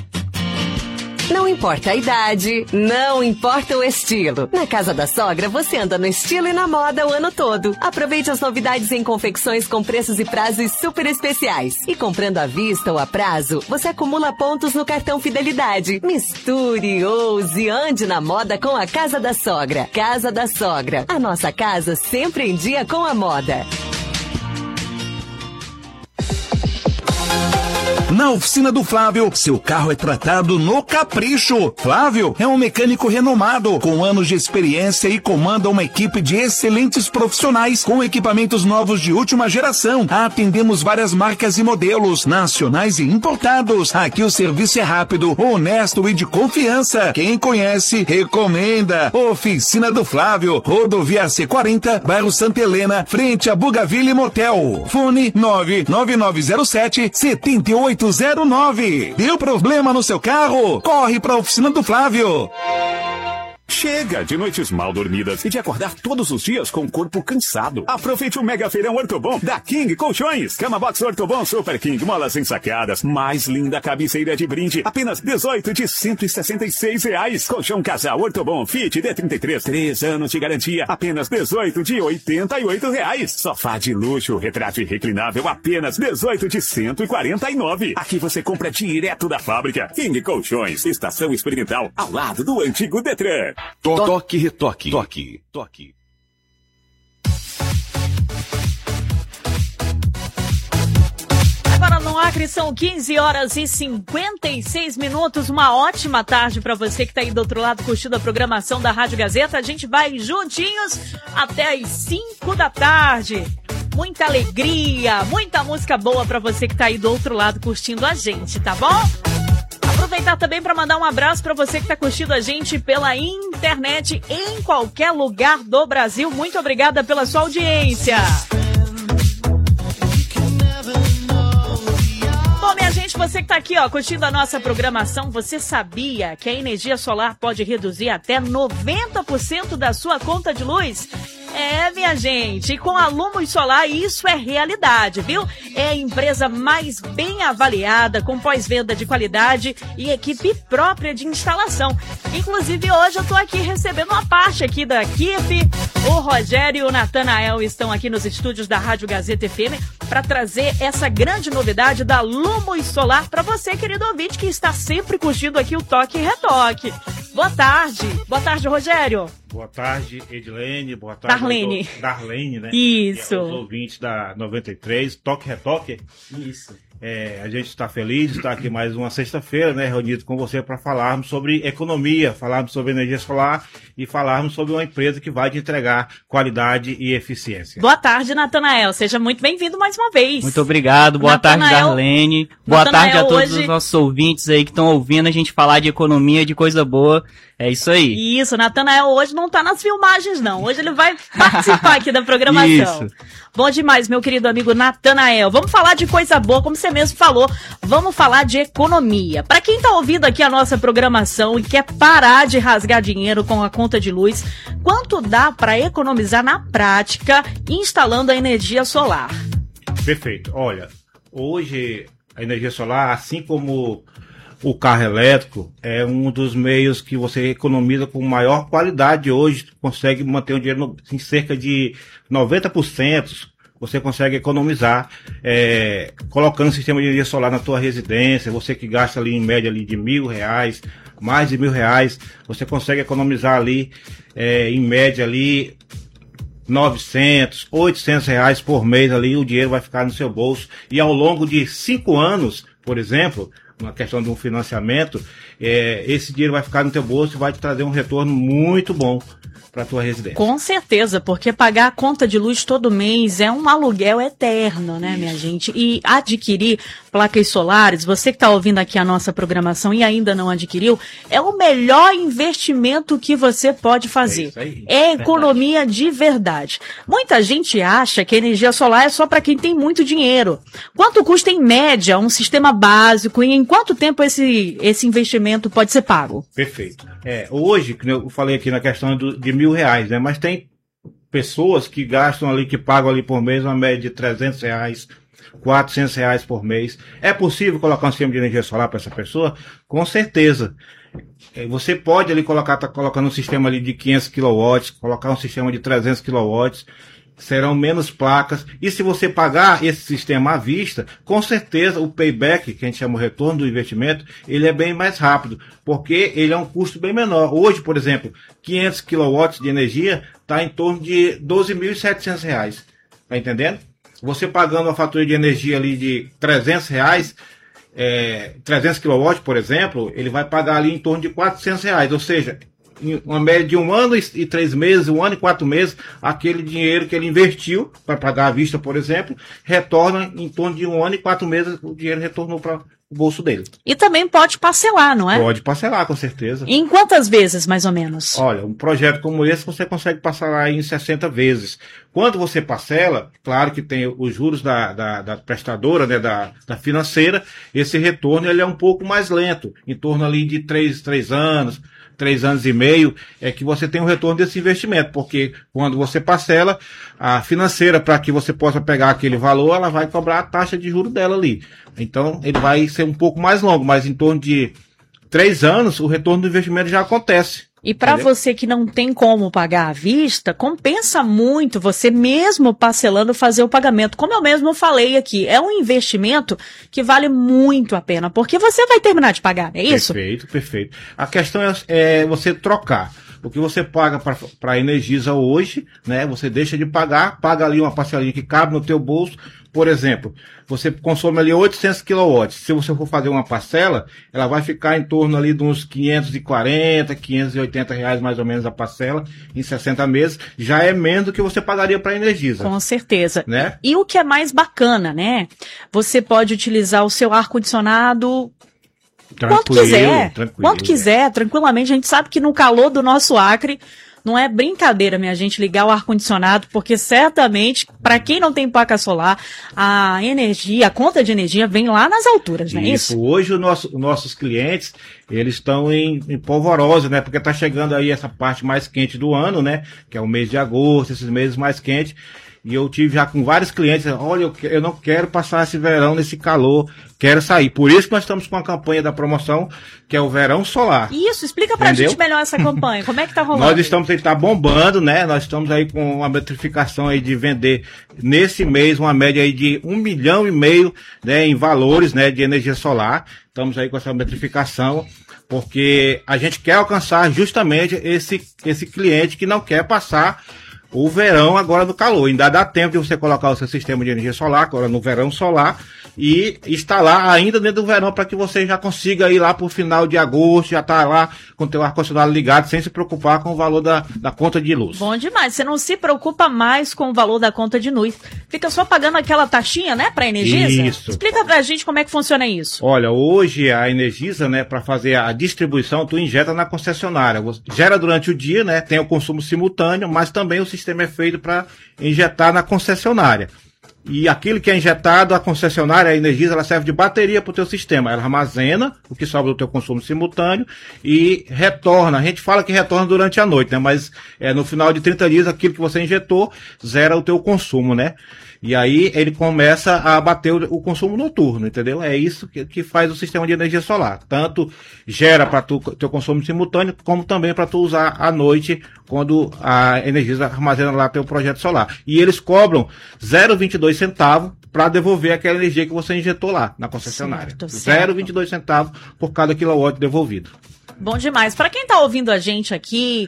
Não importa a idade, não importa o estilo. Na Casa da Sogra, você anda no estilo e na moda o ano todo. Aproveite as novidades em confecções com preços e prazos super especiais. E comprando à vista ou a prazo, você acumula pontos no cartão Fidelidade. Misture, ouse, ande na moda com a Casa da Sogra. Casa da Sogra. A nossa casa sempre em dia com a moda. Na oficina do Flávio, seu carro é tratado no capricho. Flávio é um mecânico renomado, com anos de experiência e comanda uma equipe de excelentes profissionais com equipamentos novos de última geração. Atendemos várias marcas e modelos, nacionais e importados. Aqui o serviço é rápido, honesto e de confiança. Quem conhece, recomenda. Oficina do Flávio, rodovia C40, bairro Santa Helena, frente a Bugaville Motel. Fone 99907-7809. Deu problema no seu carro? Corre pra Oficina do Flávio. Chega de noites mal dormidas e de acordar todos os dias com o corpo cansado. Aproveite o Mega Feirão Ortobon da King Colchões. Cama Box Ortobon Super King, molas ensacadas. Mais linda cabeceira de brinde. Apenas 18 de R$166. Colchão Casal Ortobon Fit D33. 3 anos de garantia. Apenas 18 de R$88. Sofá de luxo, retrátil e reclinável. Apenas 18 de R$149. Aqui você compra direto da fábrica. King Colchões, estação experimental ao lado do antigo Detran. Toque, retoque. Toque. Agora no Acre são 15 horas e 56 minutos. Uma ótima tarde para você que está aí do outro lado curtindo a programação da Rádio Gazeta. A gente vai juntinhos até as 5 da tarde. Muita alegria, muita música boa para você que está aí do outro lado curtindo a gente, tá bom? Aproveitar também para mandar um abraço para você que está curtindo a gente pela internet em qualquer lugar do Brasil. Muito obrigada pela sua audiência. Bom, minha gente, você que está aqui, ó, curtindo a nossa programação, você sabia que a energia solar pode reduzir até 90% da sua conta de luz? É, minha gente, e com a Lumos Solar isso é realidade, viu? É a empresa mais bem avaliada, com pós-venda de qualidade e equipe própria de instalação. Inclusive, hoje eu tô aqui recebendo uma parte aqui da equipe. O Rogério e o Natanael estão aqui nos estúdios da Rádio Gazeta FM para trazer essa grande novidade da Lumos Solar para você, querido ouvinte, que está sempre curtindo aqui o Toque e Retoque. Boa tarde. Boa tarde, Rogério. Boa tarde, Edilene. Boa tarde, Darlene, né? Isso. Os ouvintes da 93, Toque Retoque. Isso. A gente está feliz de estar aqui mais uma sexta-feira, né, reunido com você para falarmos sobre economia, falarmos sobre energia solar e falarmos sobre uma empresa que vai te entregar qualidade e eficiência. Boa tarde, Natanael. Seja muito bem-vindo mais uma vez. Muito obrigado. Boa tarde, Darlene. Boa tarde a todos os nossos ouvintes aí que estão ouvindo a gente falar de economia, de coisa boa. É isso aí. Isso, Natanael hoje não tá nas filmagens, não. Hoje ele vai participar aqui da programação. Isso. Bom demais, meu querido amigo Natanael. Vamos falar de coisa boa, como você mesmo falou. Vamos falar de economia. Para quem tá ouvindo aqui a nossa programação e quer parar de rasgar dinheiro com a conta de luz, quanto dá para economizar na prática instalando a energia solar? Perfeito. Olha, hoje a energia solar, assim como o carro elétrico, é um dos meios que você economiza com maior qualidade hoje, consegue manter o dinheiro em cerca de 90%, você consegue economizar, colocando um sistema de energia solar na tua residência, você que gasta ali em média ali de R$1.000, mais de R$1.000, você consegue economizar ali, em média ali, R$900, R$800 por mês ali, o dinheiro vai ficar no seu bolso, e ao longo de 5 anos, por exemplo, na questão de um financiamento, esse dinheiro vai ficar no teu bolso e vai te trazer um retorno muito bom para a tua residência. Com certeza, porque pagar a conta de luz todo mês é um aluguel eterno, né, minha gente? E adquirir placas solares, você que está ouvindo aqui a nossa programação e ainda não adquiriu, é o melhor investimento que você pode fazer. É economia de verdade. Muita gente acha que a energia solar é só para quem tem muito dinheiro. Quanto custa em média um sistema básico e em quanto tempo esse investimento pode ser pago? Perfeito. Hoje, como eu falei aqui na questão de R$1.000, né? Mas tem pessoas que gastam ali, que pagam ali por mês uma média de R$300, R$400 por mês. É possível colocar um sistema de energia solar para essa pessoa? Com certeza. Você pode ali tá colocando um sistema ali de 500 kW, colocar um sistema de 300 kW, serão menos placas, e se você pagar esse sistema à vista, com certeza o payback, que a gente chama o retorno do investimento, ele é bem mais rápido, porque ele é um custo bem menor. Hoje, por exemplo, 500 kW de energia está em torno de R$12.700, tá entendendo? Você pagando uma fatura de energia ali de R$300, 300 kW, por exemplo, ele vai pagar ali em torno de R$400, ou seja, em uma média de 1 ano e 3 meses, 1 ano e 4 meses, aquele dinheiro que ele investiu para pagar à vista, por exemplo, retorna em torno de 1 ano e 4 meses, o dinheiro retornou para o bolso dele. E também pode parcelar, não é? Pode parcelar, com certeza. E em quantas vezes, mais ou menos? Olha, um projeto como esse você consegue parcelar em 60 vezes. Quando você parcela, claro que tem os juros da prestadora, né, da financeira, esse retorno ele é um pouco mais lento, em torno ali de 3 anos, 3 anos e meio, é que você tem um retorno desse investimento, porque quando você parcela, a financeira, para que você possa pegar aquele valor, ela vai cobrar a taxa de juros dela ali. Então, ele vai ser um pouco mais longo, mas em torno de 3 anos, o retorno do investimento já acontece. E para você que não tem como pagar à vista, compensa muito você mesmo parcelando fazer o pagamento. Como eu mesmo falei aqui, é um investimento que vale muito a pena, porque você vai terminar de pagar, é isso? Perfeito, perfeito. A questão é você trocar. O que você paga para a Energisa hoje, né? Você deixa de pagar, paga ali uma parcelinha que cabe no teu bolso. Por exemplo, você consome ali 800 kW. Se você for fazer uma parcela, ela vai ficar em torno ali de uns 540, 580 reais mais ou menos a parcela, em 60 meses. Já é menos do que você pagaria para a Energisa. Com certeza. Né? E o que é mais bacana, né? Você pode utilizar o seu ar-condicionado quanto quiser, tranquilamente. A gente sabe que no calor do nosso Acre não é brincadeira, minha gente, ligar o ar-condicionado, porque certamente, para quem não tem placa solar, a conta de energia vem lá nas alturas, não é isso? Hoje os nossos clientes, eles estão em polvorosa, né? Porque tá chegando aí essa parte mais quente do ano, né? Que é o mês de agosto, esses meses mais quentes. E eu tive já com vários clientes, olha, eu não quero passar esse verão nesse calor, quero sair. Por isso que nós estamos com a campanha da promoção, que é o Verão Solar. Isso, explica pra gente melhor essa campanha, como é que tá rolando? Nós estamos aí, tá bombando, né? Nós estamos aí com uma metrificação aí de vender nesse mês uma média aí de 1,5 milhão, né, em valores, né, de energia solar. Estamos aí com essa metrificação, porque a gente quer alcançar justamente esse cliente que não quer passar o verão agora no calor. Ainda dá tempo de você colocar o seu sistema de energia solar agora no verão solar e instalar ainda dentro do verão para que você já consiga ir lá pro final de agosto, já tá lá com o teu ar-condicionado ligado, sem se preocupar com o valor da conta de luz. Bom demais, você não se preocupa mais com o valor da conta de luz. Fica só pagando aquela taxinha, né, pra Energisa? Isso. Explica pra gente como é que funciona isso. Olha, hoje a Energisa, né, para fazer a distribuição, tu injeta na concessionária. Gera durante o dia, né, tem o consumo simultâneo, mas também o sistema é feito para injetar na concessionária. E aquilo que é injetado, a concessionária, a Energisa, ela serve de bateria para o teu sistema. Ela armazena o que sobra do teu consumo simultâneo e retorna. A gente fala que retorna durante a noite, né? Mas no final de 30 dias, aquilo que você injetou zera o teu consumo, né? E aí ele começa a bater o consumo noturno, entendeu? É isso que faz o sistema de energia solar. Tanto gera para teu consumo simultâneo, como também para tu usar à noite, quando a Energisa armazena lá teu projeto solar. E eles cobram 0,22 centavos para devolver aquela energia que você injetou lá na concessionária. 0,22 centavos por cada quilowatt devolvido. Bom demais. Para quem tá ouvindo a gente aqui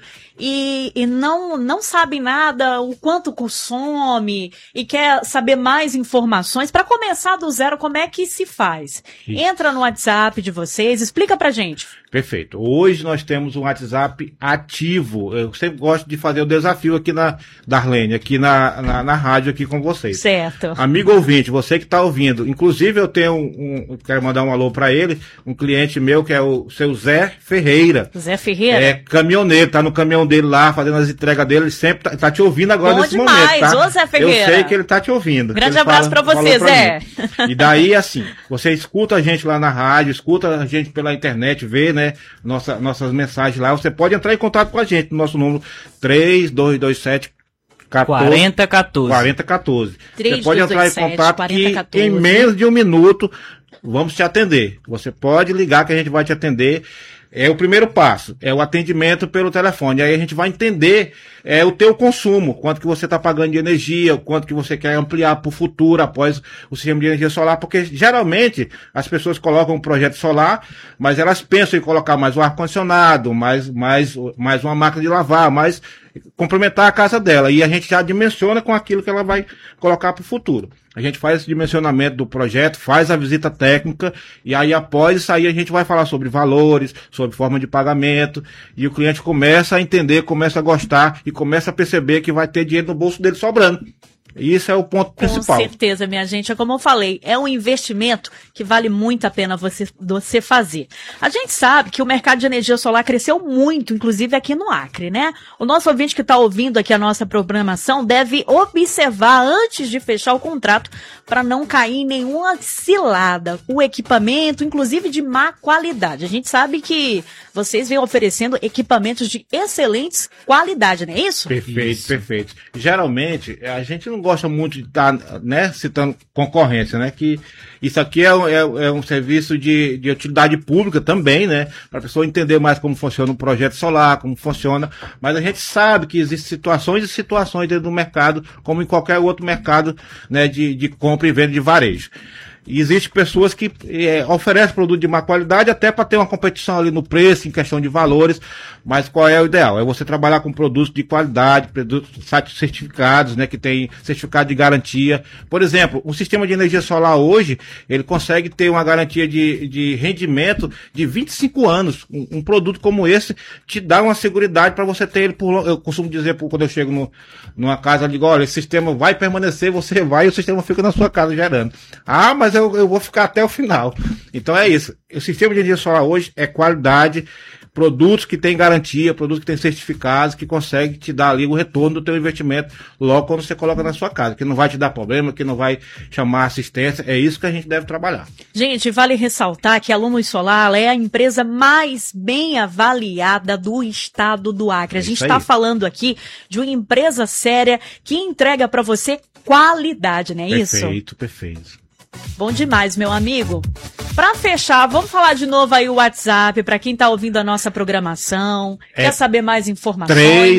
e não sabe nada, o quanto consome e quer saber mais informações, para começar do zero, como é que se faz? Isso. Entra no WhatsApp de vocês, explica pra gente. Perfeito. Hoje nós temos um WhatsApp ativo. Eu sempre gosto de fazer o desafio aqui Darlene, aqui na rádio aqui com vocês. Certo. Amigo ouvinte, você que está ouvindo. Inclusive eu tenho quero mandar um alô para ele, um cliente meu que é o seu Zé Ferreira. Zé Ferreira? É caminhoneiro, tá no caminhão dele lá, fazendo as entregas dele, ele sempre tá te ouvindo agora nesse momento, tá? Ô, Zé Ferreira. Eu sei que ele tá te ouvindo. Grande abraço para você, Zé. E daí, assim, você escuta a gente lá na rádio, escuta a gente pela internet, vê, né, nossas mensagens lá. Você pode entrar em contato com a gente no nosso número 3227 4014. Você pode entrar em contato 4014. E em menos de 1 minuto vamos te atender. Você pode ligar que a gente vai te atender. É o primeiro passo, é o atendimento pelo telefone. Aí a gente vai entender é o teu consumo, quanto que você está pagando de energia, o quanto que você quer ampliar para o futuro após o sistema de energia solar, porque geralmente as pessoas colocam um projeto solar, mas elas pensam em colocar mais um ar-condicionado, mais uma máquina de lavar, mais complementar a casa dela, e a gente já dimensiona com aquilo que ela vai colocar para o futuro. A gente faz esse dimensionamento do projeto, faz a visita técnica, e aí após isso aí a gente vai falar sobre valores, sobre forma de pagamento, e o cliente começa a entender, começa a gostar e começa a perceber que vai ter dinheiro no bolso dele sobrando. E isso é o ponto principal. Com certeza, minha gente. É como eu falei, é um investimento que vale muito a pena você fazer. A gente sabe que o mercado de energia solar cresceu muito, inclusive aqui no Acre, né? O nosso ouvinte que está ouvindo aqui a nossa programação deve observar antes de fechar o contrato para não cair em nenhuma cilada. O equipamento, inclusive de má qualidade. A gente sabe que vocês vêm oferecendo equipamentos de excelentes qualidade, não é isso? Perfeito, perfeito. Geralmente, a gente não gosta muito de estar, né, citando concorrência, né, que isso aqui é um serviço de utilidade pública também, né, para a pessoa entender mais como funciona um projeto solar, como funciona, mas a gente sabe que existem situações e situações dentro do mercado, como em qualquer outro mercado, né, de compra e venda de varejo. E existem pessoas que oferecem produto de má qualidade até para ter uma competição ali no preço, em questão de valores, mas qual é o ideal? É você trabalhar com produtos de qualidade, produtos certificados, né, que tem certificado de garantia. Por exemplo, um sistema de energia solar hoje, ele consegue ter uma garantia de rendimento de 25 anos. Um produto como esse te dá uma seguridade para você ter ele por... Eu costumo dizer, quando eu chego numa casa, eu digo, olha, esse sistema vai permanecer, você vai e o sistema fica na sua casa gerando. Ah, mas eu vou ficar até o final. Então é isso. O sistema de energia solar hoje é qualidade, produtos que têm garantia, produtos que têm certificados, que conseguem te dar ali o retorno do teu investimento logo quando você coloca na sua casa, que não vai te dar problema, que não vai chamar assistência. É isso que a gente deve trabalhar. Gente, vale ressaltar que a Lumos Solar é a empresa mais bem avaliada do estado do Acre. A gente está falando aqui de uma empresa séria que entrega para você qualidade, não é isso? Perfeito, perfeito. Bom demais, meu amigo. Para fechar, vamos falar de novo aí o WhatsApp para quem tá ouvindo a nossa programação, quer saber mais informações.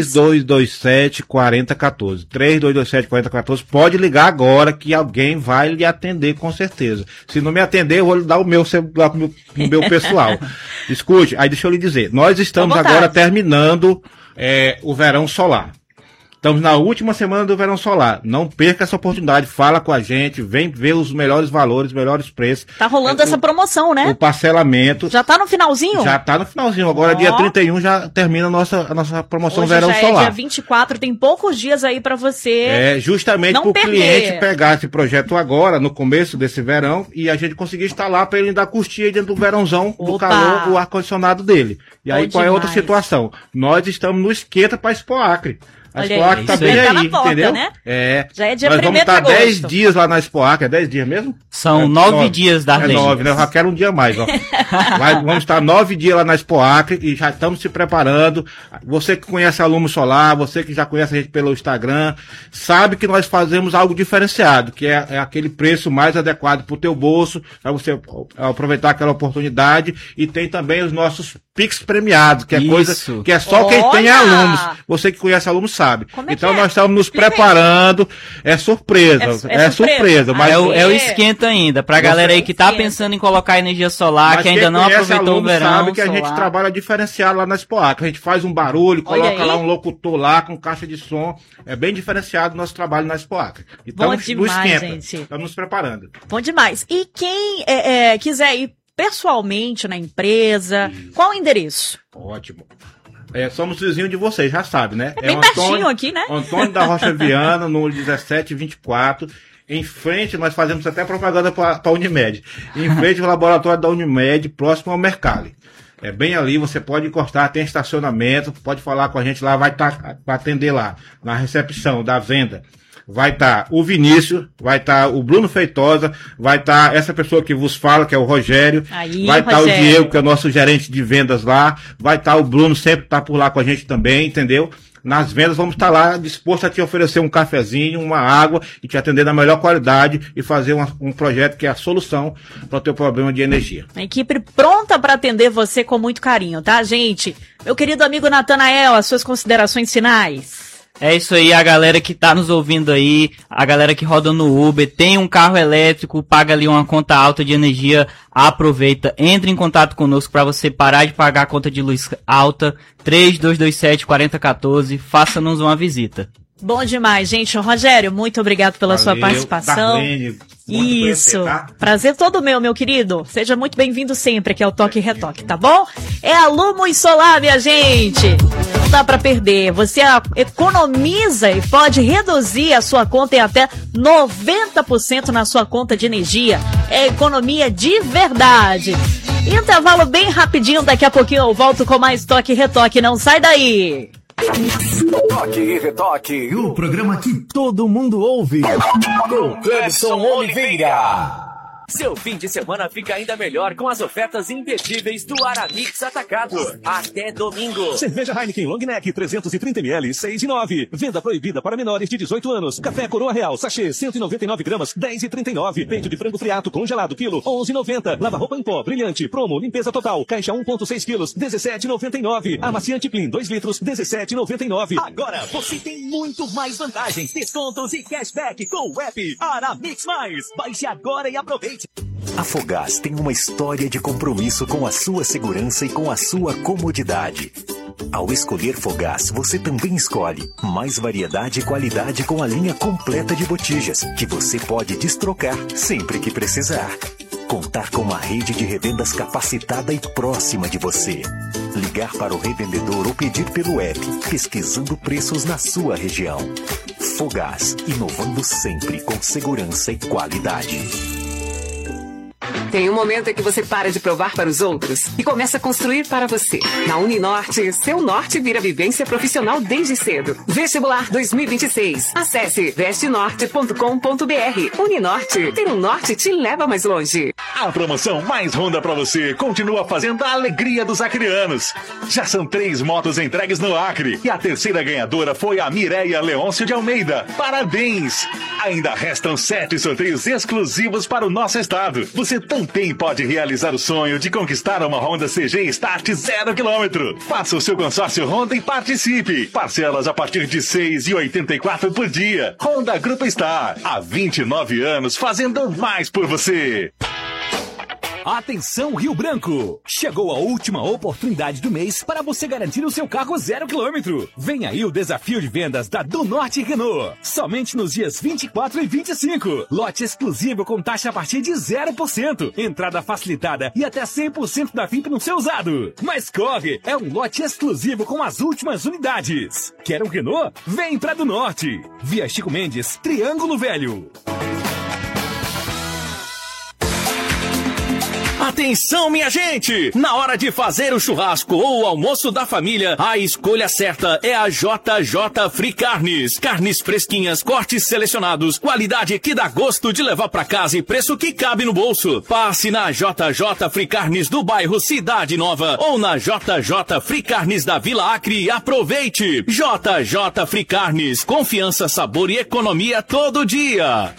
3227-4014. 3227-4014. Pode ligar agora que alguém vai lhe atender com certeza. Se não me atender, eu vou lhe dar o meu celular pro meu pessoal. Escute, aí deixa eu lhe dizer. Nós estamos agora terminando o verão solar. Estamos na última semana do verão solar. Não perca essa oportunidade. Fala com a gente. Vem ver os melhores valores, melhores preços. Tá rolando essa promoção, né? O parcelamento. Já tá no finalzinho? Já tá no finalzinho. Agora, dia 31, já termina a nossa promoção verão solar. Hoje já é dia 24. Tem poucos dias aí pra você justamente pro cliente pegar esse projeto agora, no começo desse verão, e a gente conseguir instalar pra ele ainda curtir aí dentro do verãozão, do calor, o ar-condicionado dele. E aí, qual é outra situação? Nós estamos no esquenta pra Expo Acre. A Expo Acre tá bem aí, entendeu? Né? Já é dia 1º de agosto. Nós vamos estar 10 dias lá na Expo Acre. É 10 dias mesmo? São 9 dias, Darlene. 9, né? Eu já quero um dia mais, ó. Vamos estar 9 dias lá na Expo Acre e já estamos se preparando. Você que conhece a Lumos Solar, você que já conhece a gente pelo Instagram, sabe que nós fazemos algo diferenciado, que é aquele preço mais adequado pro teu bolso, para você aproveitar aquela oportunidade. E tem também os nossos Pix premiados, que é coisa que é só quem tem alunos. Você que conhece alunos sabe. Então nós estamos nos preparando. É surpresa. É surpresa. Mas é o esquenta ainda. Pra galera aí que tá pensando em colocar energia solar, que ainda não aproveitou o verão. Sabe que a gente trabalha diferenciado lá na Expo Acre. A gente faz um barulho, coloca lá um locutor lá com caixa de som. É bem diferenciado o nosso trabalho na Expo Acre. Então, bom demais, gente. Estamos nos preparando. Bom demais. E quem quiser ir pessoalmente na empresa, qual o endereço? Ótimo. Somos vizinhos de vocês, já sabe, né? É bem pertinho aqui, né? Antônio da Rocha Viana, no 1724. Em frente, nós fazemos até propaganda para a Unimed. Em frente ao laboratório da Unimed, próximo ao Mercali. É bem ali, você pode encostar, tem estacionamento, pode falar com a gente lá, vai estar para atender lá, na recepção da venda. Vai estar o Vinícius, vai estar o Bruno Feitosa, vai estar essa pessoa que vos fala, que é o Rogério, vai estar o Diego, que é o nosso gerente de vendas lá, vai estar o Bruno, sempre está por lá com a gente também, entendeu? Nas vendas vamos estar lá disposto a te oferecer um cafezinho, uma água e te atender na melhor qualidade e fazer um projeto que é a solução para o teu problema de energia. A equipe pronta para atender você com muito carinho, tá, gente? Meu querido amigo Natanael, as suas considerações finais. É isso aí, a galera que tá nos ouvindo aí, a galera que roda no Uber, tem um carro elétrico, paga ali uma conta alta de energia, aproveita, entre em contato conosco para você parar de pagar a conta de luz alta, 3227-4014, faça-nos uma visita. Bom demais, gente. Rogério, muito obrigado pela sua participação. Darlene, Isso. Prazer, tá? Prazer todo meu querido. Seja muito bem-vindo sempre aqui ao Toque e Retoque, tá bom? É a Lumos Solar, minha gente. Não dá pra perder. Você economiza e pode reduzir a sua conta em até 90% na sua conta de energia. É economia de verdade. Intervalo bem rapidinho, daqui a pouquinho eu volto com mais Toque e Retoque. Não sai daí. Toque e Retoque, o programa que todo mundo ouve. Com Clebson Oliveira. Seu fim de semana fica ainda melhor com as ofertas imperdíveis do Aramix Atacado. Até domingo. Cerveja Heineken Long Neck 330ml, 6,9. Venda proibida para menores de 18 anos. Café Coroa Real, sachê, 199 gramas, 10,39. Peito de frango friato congelado, quilo, 11,90. Lava-roupa em pó, brilhante, promo, limpeza total. Caixa 1,6 quilos, 17,99. Amaciante Clean, 2 litros, 17,99. Agora você tem muito mais vantagens, descontos e cashback com o app Aramix Mais. Baixe agora e aproveite. A Fogás tem uma história de compromisso com a sua segurança e com a sua comodidade. Ao escolher Fogás, você também escolhe mais variedade e qualidade com a linha completa de botijas, que você pode destrocar sempre que precisar. Contar com uma rede de revendas capacitada e próxima de você. Ligar para o revendedor ou pedir pelo app, pesquisando preços na sua região. Fogás, inovando sempre com segurança e qualidade. Tem um momento em que você para de provar para os outros e começa a construir para você. Na Uninorte, seu norte vira vivência profissional desde cedo. Vestibular 2026. Acesse vestenorte.com.br. Uninorte, ter um norte te leva mais longe. A promoção Mais Honda pra você continua fazendo a alegria dos acrianos. Já são 3 motos entregues no Acre e a terceira ganhadora foi a Mireia Leôncio de Almeida. Parabéns! Ainda restam 7 sorteios exclusivos para o nosso estado. Você também pode realizar o sonho de conquistar uma Honda CG Start 0 km. Faça o seu consórcio Honda e participe. Parcelas a partir de R$ 6,84 por dia. Honda Grupo Star, há 29 anos fazendo mais por você. Atenção Rio Branco! Chegou a última oportunidade do mês para você garantir o seu carro 0 km. Vem aí o desafio de vendas da Do Norte Renault. Somente nos dias 24 e 25. Lote exclusivo com taxa a partir de 0%. Entrada facilitada e até 100% da FIP no seu usado. Mas corre! É um lote exclusivo com as últimas unidades. Quer um Renault? Vem pra Do Norte. Via Chico Mendes, Triângulo Velho. Atenção, minha gente! Na hora de fazer o churrasco ou o almoço da família, a escolha certa é a JJ Free Carnes. Carnes fresquinhas, cortes selecionados, qualidade que dá gosto de levar pra casa e preço que cabe no bolso. Passe na JJ Free Carnes do bairro Cidade Nova ou na JJ Free Carnes da Vila Acre e aproveite! JJ Free Carnes, confiança, sabor e economia todo dia.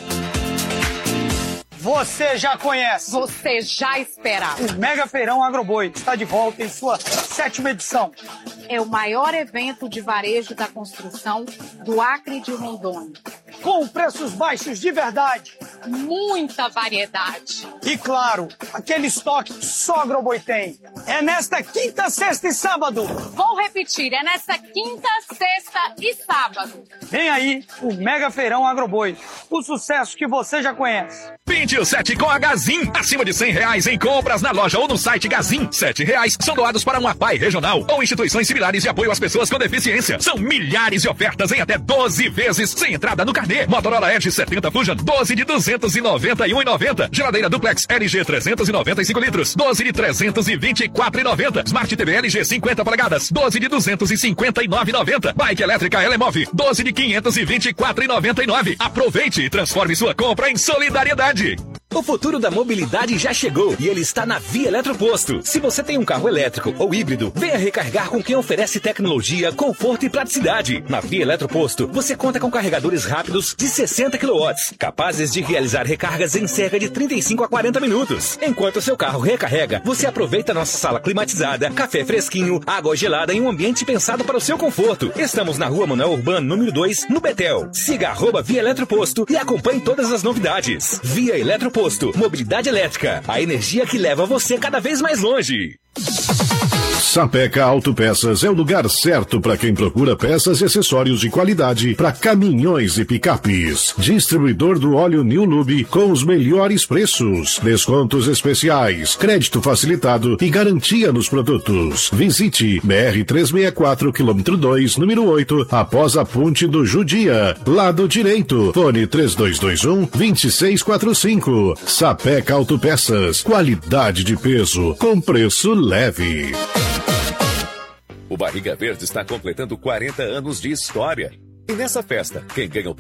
Você já conhece. Você já esperava. O Mega Feirão Agroboi está de volta em sua 7ª edição. É o maior evento de varejo da construção do Acre de Rondônia. Com preços baixos de verdade. Muita variedade. E claro, aquele estoque que só Agroboi tem. É nesta quinta, sexta e sábado. Vou repetir, é nesta quinta, sexta e sábado. Vem aí o Mega Feirão Agroboi. O sucesso que você já conhece. 27 com a Gazin. Acima de R$100 em compras na loja ou no site Gazin. R$7 são doados para um APAI regional ou instituições similares de apoio às pessoas com deficiência. São milhares de ofertas em até 12 vezes sem entrada no carnê. Motorola Edge 70 Fusion, 12 de 291,90. Geladeira Duplex LG 395 litros, 12 de 324,90. Smart TV LG 50 polegadas, 12 de 259,90. Bike elétrica Elemove, 12 de 524,99. Aproveite e transforme sua compra em solidariedade. O futuro da mobilidade já chegou e ele está na Via Eletroposto. Se você tem um carro elétrico ou híbrido, venha recarregar com quem oferece tecnologia, conforto e praticidade. Na Via Eletroposto, você conta com carregadores rápidos de 60 kW, capazes de realizar recargas em cerca de 35 a 40 minutos. Enquanto seu carro recarrega, você aproveita nossa sala climatizada, café fresquinho, água gelada em um ambiente pensado para o seu conforto. Estamos na Rua Manuel Urbano, número 2, no Betel. Siga @Via Eletroposto e acompanhe todas as novidades. Via Eletroposto, mobilidade elétrica, a energia que leva você cada vez mais longe. Sapeca Autopeças é o lugar certo para quem procura peças e acessórios de qualidade para caminhões e picapes. Distribuidor do óleo New Lube com os melhores preços, descontos especiais, crédito facilitado e garantia nos produtos. Visite BR-364, quilômetro 2, número 8, após a ponte do Judia, lado direito. Fone 3221-2645. Sapeca Autopeças, qualidade de peso com preço leve. O Barriga Verde está completando 40 anos de história. E nessa festa, quem ganha o